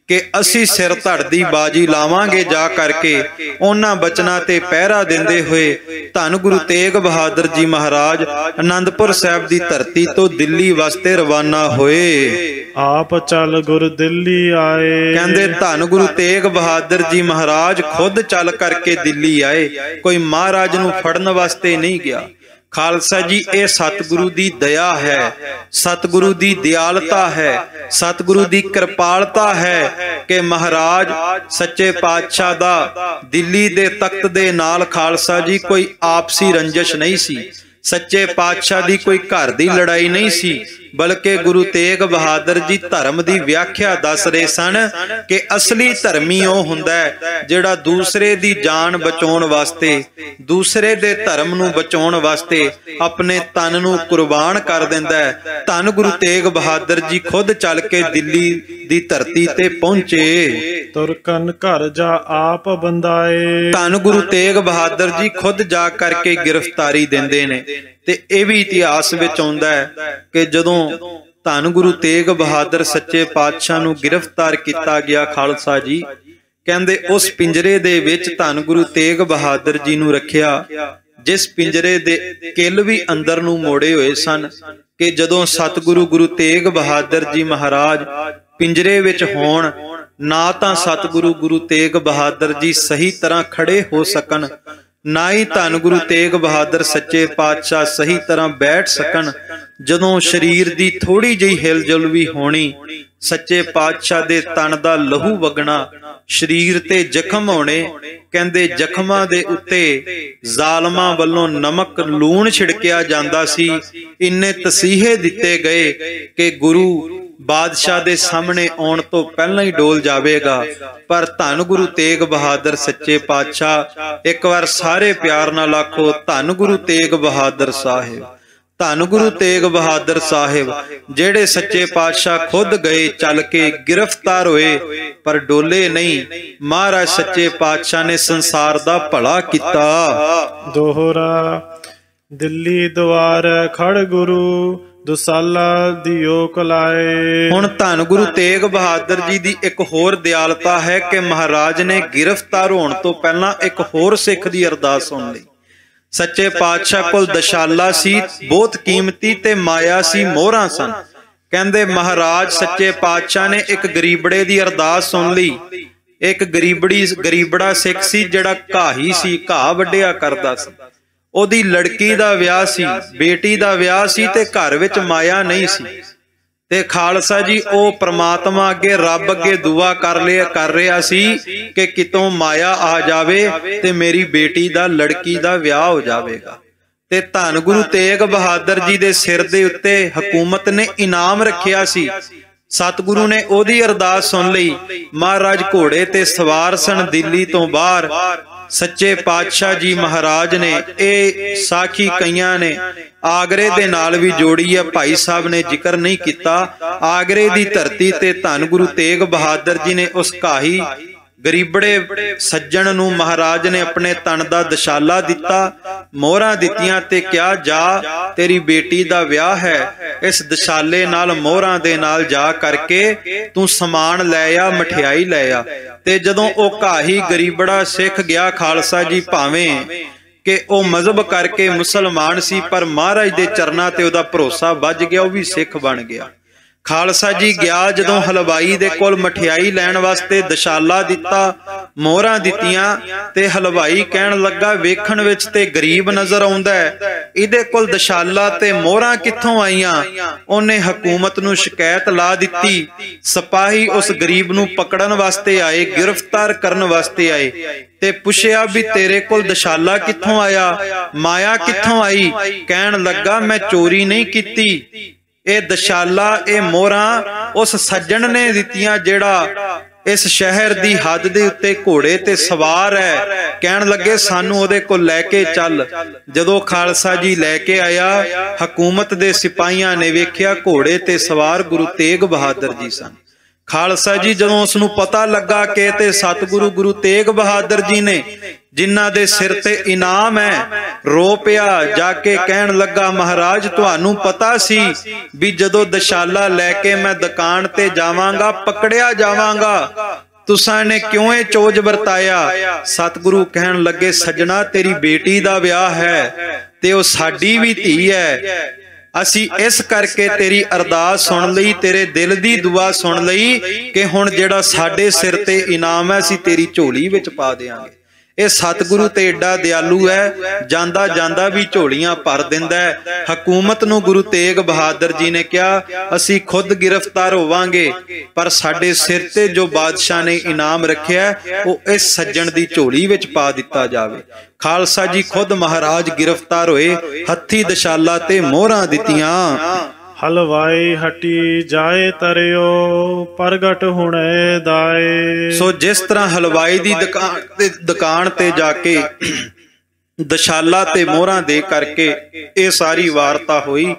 ਕਿ ਅਸੀਂ ਸਿਰ ਧੜ ਦੀ ਬਾਜੀ ਲਾਵਾਂਗੇ ਜਾ ਕਰਕੇ। ਉਹਨਾਂ ਬਚਨਾਂ ਤੇ ਪਹਿਰਾ ਦਿੰਦੇ ਹੋਏ ਧੰਨ ਗੁਰੂ ਤੇਗ ਬਹਾਦਰ ਜੀ ਮਹਾਰਾਜ ਆਨੰਦਪੁਰ ਸਾਹਿਬ ਦੀ ਧਰਤੀ ਤੋਂ ਦਿੱਲੀ ਵਾਸਤੇ ਰਵਾਨਾ ਹੋਏ। ਆਪ ਚੱਲ ਗੁਰ ਦਿੱਲੀ ਆਏ। ਕਹਿੰਦੇ ਧੰਨ ਗੁਰੂ ਤੇਗ ਬਹਾਦਰ ਜੀ ਮਹਾਰਾਜ ਖੁਦ ਚੱਲ ਕਰਕੇ ਦਿੱਲੀ ਆਏ, ਕੋਈ ਮਹਾਰਾਜ ਨੂੰ ਫੜਨ ਵਾਸਤੇ ਨਹੀਂ ਗਿਆ। ਖਾਲਸਾ ਜੀ, ਇਹ ਸਤਿਗੁਰੂ ਦੀ ਦਇਆ ਹੈ, ਸਤਿਗੁਰੂ ਦੀ ਦਿਆਲਤਾ ਹੈ, ਸਤਿਗੁਰੂ ਦੀ ਕਿਰਪਾਲਤਾ ਹੈ ਕਿ ਮਹਾਰਾਜ ਸੱਚੇ ਪਾਤਸ਼ਾਹ ਦਾ ਦਿੱਲੀ ਦੇ ਤਖਤ ਦੇ ਨਾਲ ਖਾਲਸਾ ਜੀ ਕੋਈ ਆਪਸੀ ਰੰਜਿਸ਼ ਨਹੀਂ ਸੀ, ਸੱਚੇ ਪਾਤਸ਼ਾਹ ਦੀ ਕੋਈ ਘਰ ਦੀ ਲੜਾਈ ਨਹੀਂ ਸੀ, ਬਲਕਿ ਗੁਰੂ ਤੇਗ ਬਹਾਦਰ ਜੀ ਧਰਮ ਦੀ ਵਿਆਖਿਆ ਦੱਸ ਰਹੇ ਸਨ ਕਿ ਅਸਲੀ ਧਰਮੀ ਉਹ ਹੁੰਦਾ ਹੈ ਜਿਹੜਾ ਦੂਸਰੇ ਦੀ ਜਾਨ ਬਚਾਉਣ ਵਾਸਤੇ, ਦੂਸਰੇ ਦੇ ਧਰਮ ਨੂੰ ਬਚਾਉਣ ਵਾਸਤੇ ਆਪਣੇ ਤਨ ਨੂੰ ਕੁਰਬਾਨ ਕਰ ਦਿੰਦਾ ਹੈ। ਧੰਨ ਗੁਰੂ ਤੇਗ ਬਹਾਦਰ ਜੀ ਖੁਦ ਚੱਲ ਕੇ ਦਿੱਲੀ ਦੀ ਧਰਤੀ ਤੇ ਪਹੁੰਚੇ। ਤੁਰਕਨ ਘਰ ਜਾ ਆਪ ਬੰਦਾਏ। ਧੰਨ ਗੁਰੂ ਤੇਗ ਬਹਾਦਰ ਜੀ ਖੁਦ ਜਾ ਕਰਕੇ ਗ੍ਰਿਫਤਾਰੀ ਦਿੰਦੇ ਨੇ। ਤੇ ਇਹ ਵੀ ਇਤਿਹਾਸ ਵਿੱਚ ਆਉਂਦਾ ਹੈ ਕਿ ਜਦੋਂ ਧੰਨ ਗੁਰੂ ਤੇਗ ਬਹਾਦਰ ਸੱਚੇ ਪਾਤਸ਼ਾਹ ਨੂੰ ਗ੍ਰਿਫਤਾਰ ਕੀਤਾ ਗਿਆ, ਖਾਲਸਾ ਜੀ ਕਹਿੰਦੇ ਉਸ ਪਿੰਜਰੇ ਦੇ ਵਿੱਚ ਧੰਨ ਗੁਰੂ ਤੇਗ ਬਹਾਦਰ ਜੀ ਨੂੰ ਰੱਖਿਆ, ਜਿਸ ਪਿੰਜਰੇ ਦੇ ਕਿੱਲ ਵੀ ਅੰਦਰ ਨੂੰ ਮੋੜੇ ਹੋਏ ਸਨ ਕਿ ਜਦੋਂ ਸਤਿਗੁਰੂ ਗੁਰੂ ਤੇਗ ਬਹਾਦਰ ਜੀ ਮਹਾਰਾਜ ਪਿੰਜਰੇ ਵਿੱਚ ਹੋਣ, ਨਾ ਤਾਂ ਸਤਿਗੁਰੂ ਗੁਰੂ ਤੇਗ ਬਹਾਦਰ ਜੀ ਸਹੀ ਤਰ੍ਹਾਂ ਖੜੇ ਹੋ ਸਕਣ, ਨਾ ਹੀ ਧੰਨ ਗੁਰੂ ਤੇਗ ਬਹਾਦਰ ਸੱਚੇ ਪਾਤਸ਼ਾਹ ਸਹੀ ਤਰ੍ਹਾਂ ਬੈਠ ਸਕਣ। ਜਦੋਂ ਸਰੀਰ ਦੀ ਥੋੜੀ ਜਿਹੀ ਹਿਲਜੁਲ ਵੀ ਹੋਣੀ, ਸੱਚੇ ਪਾਤਸ਼ਾਹ ਦੇ ਤਨ ਦਾ ਲਹੂ ਵਗਣਾ, ਸਰੀਰ ਤੇ ਜ਼ਖਮ ਹੋਣੇ। ਕਹਿੰਦੇ ਜ਼ਖਮਾਂ ਦੇ ਉੱਤੇ ਜ਼ਾਲਮਾਂ ਵੱਲੋਂ ਨਮਕ ਲੂਣ ਛਿੜਕਿਆ ਜਾਂਦਾ ਸੀ। ਇੰਨੇ ਤਸੀਹੇ ਦਿੱਤੇ ਗਏ ਕਿ ਗੁਰੂ ਬਾਦਸ਼ਾਹ ਦੇ ਸਾਹਮਣੇ ਆਉਣ ਤੋਂ ਪਹਿਲਾਂ ਹੀ ਡੋਲ ਜਾਵੇਗਾ। ਪਰ ਧੰਨ ਗੁਰੂ ਤੇਗ ਬਹਾਦਰ ਸੱਚੇ ਪਾਤਸ਼ਾਹ, ਇੱਕ ਵਾਰ ਸਾਰੇ ਪਿਆਰ ਨਾਲ ਆਖੋ ਧੰਨ ਗੁਰੂ ਤੇਗ ਬਹਾਦਰ ਸਾਹਿਬ, ਧੰਨ ਗੁਰੂ ਤੇਗ ਬਹਾਦਰ ਸਾਹਿਬ, ਜਿਹੜੇ ਸੱਚੇ ਪਾਤਸ਼ਾਹ ਖੁਦ ਗਏ ਚੱਲ ਕੇ, ਗ੍ਰਿਫਤਾਰ ਹੋਏ ਪਰ ਡੋਲੇ ਨਹੀਂ। ਮਹਾਰਾਜ ਸੱਚੇ ਪਾਤਸ਼ਾਹ ਨੇ ਸੰਸਾਰ ਦਾ ਭਲਾ ਕੀਤਾ। ਦੋਹਰਾ ਦਿੱਲੀ ਦੁਆਰ ਖੜ ਗੁਰੂ ਦੁਸਾਲਾ ਦਿਓ ਕਲਾਏ। ਹੁਣ ਧੰਨ ਗੁਰੂ ਤੇਗ ਬਹਾਦਰ ਜੀ ਦੀ ਇੱਕ ਹੋਰ ਦਿਆਲਤਾ ਹੈ ਕਿ ਮਹਾਰਾਜ ਨੇ ਗ੍ਰਿਫਤਾਰ ਹੋਣ ਤੋਂ ਪਹਿਲਾਂ ਇੱਕ ਹੋਰ ਸਿੱਖ ਦੀ ਅਰਦਾਸ ਸੁਣ ਲਈ। ਸੱਚੇ ਪਾਤਸ਼ਾਹ ਕੋਲ ਦਸ਼ਾਲਾ ਸੀ, ਬਹੁਤ ਕੀਮਤੀ, ਤੇ ਮਾਇਆ ਸੀ, ਮੋਹਰਾਂ ਸਨ। ਕਹਿੰਦੇ ਮਹਾਰਾਜ ਸੱਚੇ ਪਾਤਸ਼ਾਹ ਨੇ ਇੱਕ ਗਰੀਬੜੇ ਦੀ ਅਰਦਾਸ ਸੁਣ ਲਈ। ਇੱਕ ਗਰੀਬੜੀ ਗਰੀਬੜਾ ਸਿੱਖ ਸੀ ਜਿਹੜਾ ਘਾਹੀ ਸੀ, ਘਾਹ ਵੱਢਿਆ ਕਰਦਾ ਸੀ। ਉਹਦੀ ਲੜਕੀ ਦਾ ਵਿਆਹ ਸੀ, ਬੇਟੀ ਦਾ ਵਿਆਹ ਸੀ, ਤੇ ਘਰ ਵਿੱਚ ਮਾਇਆ ਨਹੀਂ ਸੀ। ਤੇ ਖਾਲਸਾ ਜੀ ਉਹ ਪ੍ਰਮਾਤਮਾ ਅੱਗੇ, ਰੱਬ ਅੱਗੇ ਦੁਆ ਕਰ ਲਿਆ ਕਰ ਰਿਹਾ ਸੀ ਕਿ ਕਿਤੋਂ ਮਾਇਆ ਆ ਜਾਵੇ ਤੇ ਮੇਰੀ ਬੇਟੀ ਦਾ, ਲੜਕੀ ਦਾ ਵਿਆਹ ਹੋ ਜਾਵੇਗਾ। ਤੇ ਧੰਨ ਗੁਰੂ ਤੇਗ ਬਹਾਦਰ ਜੀ ਦੇ ਸਿਰ ਦੇ ਉੱਤੇ ਹਕੂਮਤ ਨੇ ਇਨਾਮ ਰੱਖਿਆ ਸੀ। ਸਤਿਗੁਰੂ ਨੇ ਉਹਦੀ ਅਰਦਾਸ ਸੁਣ ਲਈ। ਮਹਾਰਾਜ ਘੋੜੇ ਤੇ ਸਵਾਰ ਸਨ ਦਿੱਲੀ ਤੋਂ ਬਾਹਰ। ਸੱਚੇ ਪਾਤਸ਼ਾਹ ਜੀ ਮਹਾਰਾਜ ਨੇ ਇਹ ਸਾਖੀ ਕਈਆਂ ਨੇ ਆਗਰੇ ਦੇ ਨਾਲ ਵੀ ਜੋੜੀ ਹੈ, ਭਾਈ ਸਾਹਿਬ ਨੇ ਜ਼ਿਕਰ ਨਹੀਂ ਕੀਤਾ। ਆਗਰੇ ਦੀ ਧਰਤੀ ਤੇ ਧੰਨ ਗੁਰੂ ਤੇਗ ਬਹਾਦਰ ਜੀ ਨੇ ਉਸ ਘਾਹੀ ਗਰੀਬੜੇ ਸੱਜਣ ਨੂੰ ਮਹਾਰਾਜ ਨੇ ਆਪਣੇ ਤਨ ਦਾ ਦਸ਼ਾਲਾ ਦਿੱਤਾ, ਮੋਹਰਾਂ ਦਿੱਤੀਆਂ ਤੇ ਕਿਹਾ ਜਾ ਤੇਰੀ ਬੇਟੀ ਦਾ ਵਿਆਹ ਹੈ, ਇਸ ਦਸ਼ਾਲੇ ਨਾਲ ਮੋਹਰਾਂ ਦੇ ਨਾਲ ਜਾ ਕਰਕੇ ਤੂੰ ਸਮਾਨ ਲੈ ਆ, ਮਠਿਆਈ ਲੈ ਆ। ਤੇ ਜਦੋਂ ਉਹ ਘਾਹੀ ਗਰੀਬੜਾ ਸਿੱਖ ਗਿਆ, ਖਾਲਸਾ ਜੀ ਭਾਵੇਂ ਕਿ ਉਹ ਮਜ਼ਹਬ ਕਰਕੇ ਮੁਸਲਮਾਨ ਸੀ, ਪਰ ਮਹਾਰਾਜ ਦੇ ਚਰਨਾਂ ਤੇ ਉਹਦਾ ਭਰੋਸਾ ਵੱਜ ਗਿਆ, ਉਹ ਵੀ ਸਿੱਖ ਬਣ ਗਿਆ। ਖਾਲਸਾ ਜੀ ਗਿਆ ਜਦੋਂ ਹਲਵਾਈ ਦੇ ਕੋਲ ਮਠਿਆਈ ਲੈਣ ਵਾਸਤੇ, ਦਸ਼ਾਲਾ ਦਿੱਤਾ, ਮੋਹਰਾਂ ਦਿੱਤੀਆਂ, ਤੇ ਹਲਵਾਈ ਕਹਿਣ ਲੱਗਾ ਵੇਖਣ ਵਿੱਚ ਤੇ ਗਰੀਬ ਨਜ਼ਰ ਆਉਂਦਾ ਹੈ, ਇਹਦੇ ਕੋਲ ਦਸ਼ਾਲਾ ਤੇ ਮੋਹਰਾਂ ਕਿੱਥੋਂ ਆਈਆਂ? ਉਹਨੇ ਹਕੂਮਤ ਨੂੰ ਸ਼ਿਕਾਇਤ ਲਾ ਦਿੱਤੀ। ਸਿਪਾਹੀ ਉਸ ਗਰੀਬ ਨੂੰ ਪਕੜਨ ਵਾਸਤੇ ਆਏ, ਗ੍ਰਿਫਤਾਰ ਕਰਨ ਵਾਸਤੇ ਆਏ ਤੇ ਪੁੱਛਿਆ ਵੀ ਤੇਰੇ ਕੋਲ ਦਸ਼ਾਲਾ ਕਿੱਥੋਂ ਆਇਆ, ਮਾਇਆ ਕਿੱਥੋਂ ਆਈ? ਕਹਿਣ ਲੱਗਾ ਮੈਂ ਚੋਰੀ ਨਹੀਂ ਕੀਤੀ, ਇਹ ਦਸ਼ਾਲਾ, ਇਹ ਮੋਹਰਾਂ ਉਸ ਸੱਜਣ ਨੇ ਦਿੱਤੀਆਂ ਜਿਹੜਾ ਇਸ ਸ਼ਹਿਰ ਦੀ ਹੱਦ ਦੇ ਉੱਤੇ ਘੋੜੇ ਤੇ ਸਵਾਰ ਹੈ। ਕਹਿਣ ਲੱਗੇ ਸਾਨੂੰ ਉਹਦੇ ਕੋਲ ਲੈ ਕੇ ਚੱਲ। ਜਦੋਂ ਖਾਲਸਾ ਜੀ ਲੈ ਕੇ ਆਇਆ, ਹਕੂਮਤ ਦੇ ਸਿਪਾਹੀਆਂ ਨੇ ਵੇਖਿਆ ਘੋੜੇ ਤੇ ਸਵਾਰ ਗੁਰੂ ਤੇਗ ਬਹਾਦਰ ਜੀ ਸਨ। ਖਾਲਸਾ ਜੀ ਜਦੋਂ ਉਸ ਨੂੰ ਪਤਾ ਲੱਗਾ ਕਿ ਤੇ ਸਤਿਗੁਰੂ ਗੁਰੂ ਤੇਗ ਬਹਾਦਰ ਜੀ ਨੇ, ਜਿਨ੍ਹਾਂ ਦੇ ਸਿਰ ਤੇ ਇਨਾਮ ਹੈ, ਰੋ ਪਿਆ। ਜਾ ਕੇ ਕਹਿਣ ਲੱਗਾ, ਮਹਾਰਾਜ ਤੁਹਾਨੂੰ ਪਤਾ ਸੀ ਵੀ ਜਦੋਂ ਦਸ਼ਾਲਾ ਲੈ ਕੇ ਮੈਂ ਦੁਕਾਨ ਤੇ ਜਾਵਾਂਗਾ ਪਕੜਿਆ ਜਾਵਾਂਗਾ, ਤੁਸਾਂ ਨੇ ਕਿਉਂ ਇਹ ਚੋਜ ਵਰਤਾਇਆ? ਸਤਿਗੁਰੂ ਕਹਿਣ ਲੱਗੇ, ਸੱਜਣਾ ਤੇਰੀ ਬੇਟੀ ਦਾ ਵਿਆਹ ਹੈ ਤੇ ਉਹ ਸਾਡੀ ਵੀ ਧੀ ਹੈ, ਅਸੀਂ ਇਸ ਕਰਕੇ ਤੇਰੀ ਅਰਦਾਸ ਸੁਣ ਲਈ, ਤੇਰੇ ਦਿਲ ਦੀ ਦੁਆ ਸੁਣ ਲਈ ਕਿ ਹੁਣ ਜਿਹੜਾ ਸਾਡੇ ਸਿਰ ਤੇ ਇਨਾਮ ਹੈ ਅਸੀਂ ਤੇਰੀ ਝੋਲੀ ਵਿੱਚ ਪਾ ਦਿਆਂਗੇ। ਇਹ ਸਤਿਗੁਰੂ ਤੇ ਏਡਾ ਦਿਆਲੂ ਹੈ, ਜਾਂਦਾ ਜਾਂਦਾ ਵੀ ਝੋਲੀਆਂ ਭਰ ਦਿੰਦਾ ਹੈ। ਹਕੂਮਤ ਨੂੰ ਗੁਰੂ ਤੇਗ ਬਹਾਦਰ ਜੀ ਨੇ ਕਿਹਾ, ਅਸੀਂ ਖੁਦ ਗ੍ਰਿਫਤਾਰ ਹੋਵਾਂਗੇ, ਪਰ ਸਾਡੇ ਸਿਰ ਤੇ ਜੋ ਬਾਦਸ਼ਾਹ ਨੇ ਇਨਾਮ ਰੱਖਿਆ ਉਹ ਇਸ ਸੱਜਣ ਦੀ ਝੋਲੀ ਵਿੱਚ ਪਾ ਦਿੱਤਾ ਜਾਵੇ। ਖਾਲਸਾ ਜੀ ਖੁਦ ਮਹਾਰਾਜ ਗ੍ਰਿਫਤਾਰ ਹੋਏ, ਹੱਥੀ ਦਸ਼ਾਲਾ ਤੇ ਮੋਹਰਾਂ ਦਿੱਤੀਆਂ। ਹਲਵਾਈ ਹਟੀ ਜਾਏ ਤਰਿਓ, ਪ੍ਰਗਟ ਹੁਣੇ ਦਾਏ। ਸੋ ਜਿਸ ਤਰ੍ਹਾਂ ਹਲਵਾਈ ਦੀ ਦੁਕਾਨ ਤੇ ਦੁਕਾਨ ਤੇ ਜਾ ਕੇ ਦਸ਼ਾਲਾ ਤੇ ਮੋਹਰਾਂ ਦੇ ਕਰਕੇ ਇਹ ਸਾਰੀ ਵਾਰਤਾ ਹੋਈ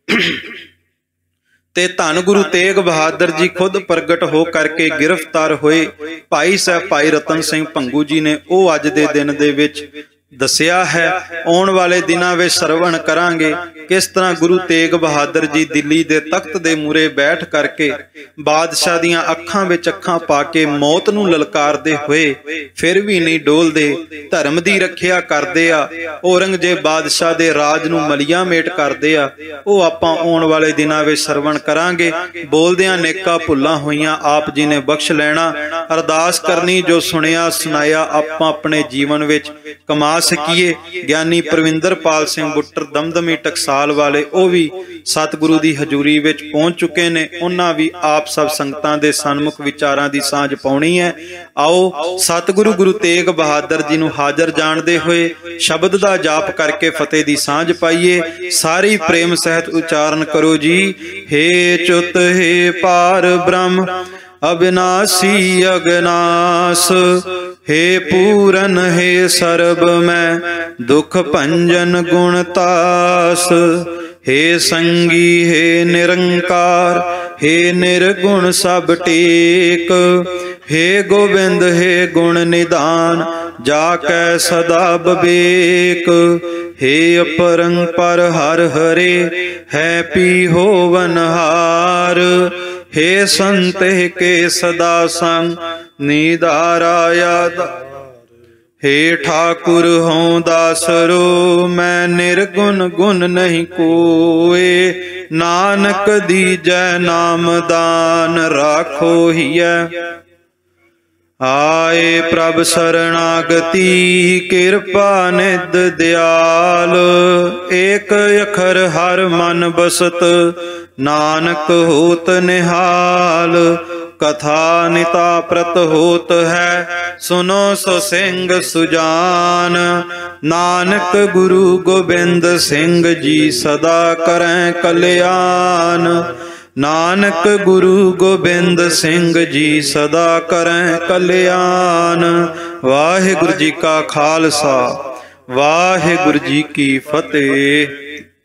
ਤੇ ਧੰਨ ਗੁਰੂ ਤੇਗ ਬਹਾਦਰ ਜੀ ਖੁਦ ਪ੍ਰਗਟ ਹੋ ਕਰਕੇ ਗ੍ਰਿਫਤਾਰ ਹੋਏ। ਭਾਈ ਸਾਹਿਬ ਭਾਈ ਰਤਨ ਸਿੰਘ ਭੰਗੂ ਜੀ ਨੇ ਉਹ ਅੱਜ ਦੇ ਦਿਨ ਦੇ ਵਿੱਚ ਦੱਸਿਆ ਹੈ। ਆਉਣ ਵਾਲੇ ਦਿਨਾਂ ਵਿੱਚ ਸਰਵਣ ਕਰਾਂਗੇ ਕਿਸ ਤਰ੍ਹਾਂ ਗੁਰੂ ਤੇਗ ਬਹਾਦਰ ਜੀ ਦਿੱਲੀ ਦੇ ਤਖਤ ਦੇ ਮੂਹਰੇ ਬੈਠ ਕਰਕੇ ਬਾਦਸ਼ਾਹ ਦੀਆਂ ਅੱਖਾਂ ਵਿੱਚ ਅੱਖਾਂ ਪਾ ਕੇ ਮੌਤ ਨੂੰ ਲਲਕਾਰਦੇ ਹੋਏ ਫਿਰ ਵੀ ਨਹੀਂ ਡੋਲਦੇ, ਧਰਮ ਦੀ ਰੱਖਿਆ ਕਰਦੇ ਆ, ਔਰੰਗਜ਼ੇਬ ਬਾਦਸ਼ਾਹ ਦੇ ਰਾਜ ਨੂੰ ਮਲੀਆਂ ਮੇਟ ਕਰਦੇ ਆ। ਉਹ ਆਪਾਂ ਆਉਣ ਵਾਲੇ ਦਿਨਾਂ ਵਿੱਚ ਸਰਵਣ ਕਰਾਂਗੇ। ਬੋਲਦਿਆਂ ਨੇਕਾਂ ਭੁੱਲਾਂ ਹੋਈਆਂ ਆਪ ਜੀ ਨੇ ਬਖਸ਼ ਲੈਣਾ। ਅਰਦਾਸ ਕਰਨੀ ਜੋ ਸੁਣਿਆ ਸੁਣਾਇਆ ਆਪਾਂ ਆਪਣੇ ਜੀਵਨ ਵਿੱਚ ਕਮਾ ਸਕੀਏ। ਗਿਆਨੀ ਪਰਵਿੰਦਰਪਾਲ ਸਿੰਘ ਬੁੱਟਰ ਦਮਦਮੀ ਟਕਸਾਲ ਵਾਲੇ ਉਹ ਵੀ ਸਤਿਗੁਰੂ ਦੀ ਹਜ਼ੂਰੀ ਵਿੱਚ ਪਹੁੰਚ ਚੁੱਕੇ ਨੇ। ਉਹਨਾਂ ਵੀ ਆਪ ਸਭ ਸੰਗਤਾਂ ਦੇ ਸਨਮੁਖ ਵਿਚਾਰਾਂ ਦੀ ਸਾਂਝ ਪਾਉਣੀ ਹੈ। ਆਓ ਸਤਿਗੁਰੂ ਗੁਰੂ ਤੇਗ ਬਹਾਦਰ ਜੀ ਨੂੰ ਹਾਜ਼ਰ ਜਾਣਦੇ ਹੋਏ ਸ਼ਬਦ ਦਾ ਜਾਪ ਕਰਕੇ ਫਤਿਹ ਦੀ ਸਾਂਝ ਪਾਈਏ। ਸਾਰੀ ਪ੍ਰੇਮ ਸਹਿਤ ਉਚਾਰਨ ਕਰੋ ਜੀ। ਹੇ ਚੁੱਤ ਹੇ ਪਾਰ ਬ੍ਰਹਮ ਅਬਿਨਾਸੀ ਅਗਨਾਸ, हे पूरन हे सर्ब मैं दुख भंजन गुणतास, हे संगी हे निरंकार, हे निर्गुण सब टेक, हे गोविंद हे गुण निधान जाकै सदा बबेक, हे अपरंपर हर हरे है पी होवनहार, हे संत के सदा संग निधारा याद, हे ठाकुर हों दासरो मैं निर्गुण गुण नहीं कोए, नानक दीजै नाम दान राखो हियै, आए प्रभ शरणागति कृपा निध दयाल, एक अखर हर मन बसत नानक होत निहाल, कथा निता प्रत होत है सुनो सो सिंह सुजान, नानक गुरु गोबिंद सिंह जी सदा करें कल्याण, नानक गुरु गोबिंद सिंह जी सदा करें कल्याण। वाहिगुरु जी का खालसा वाहिगुरु जी की फतेह।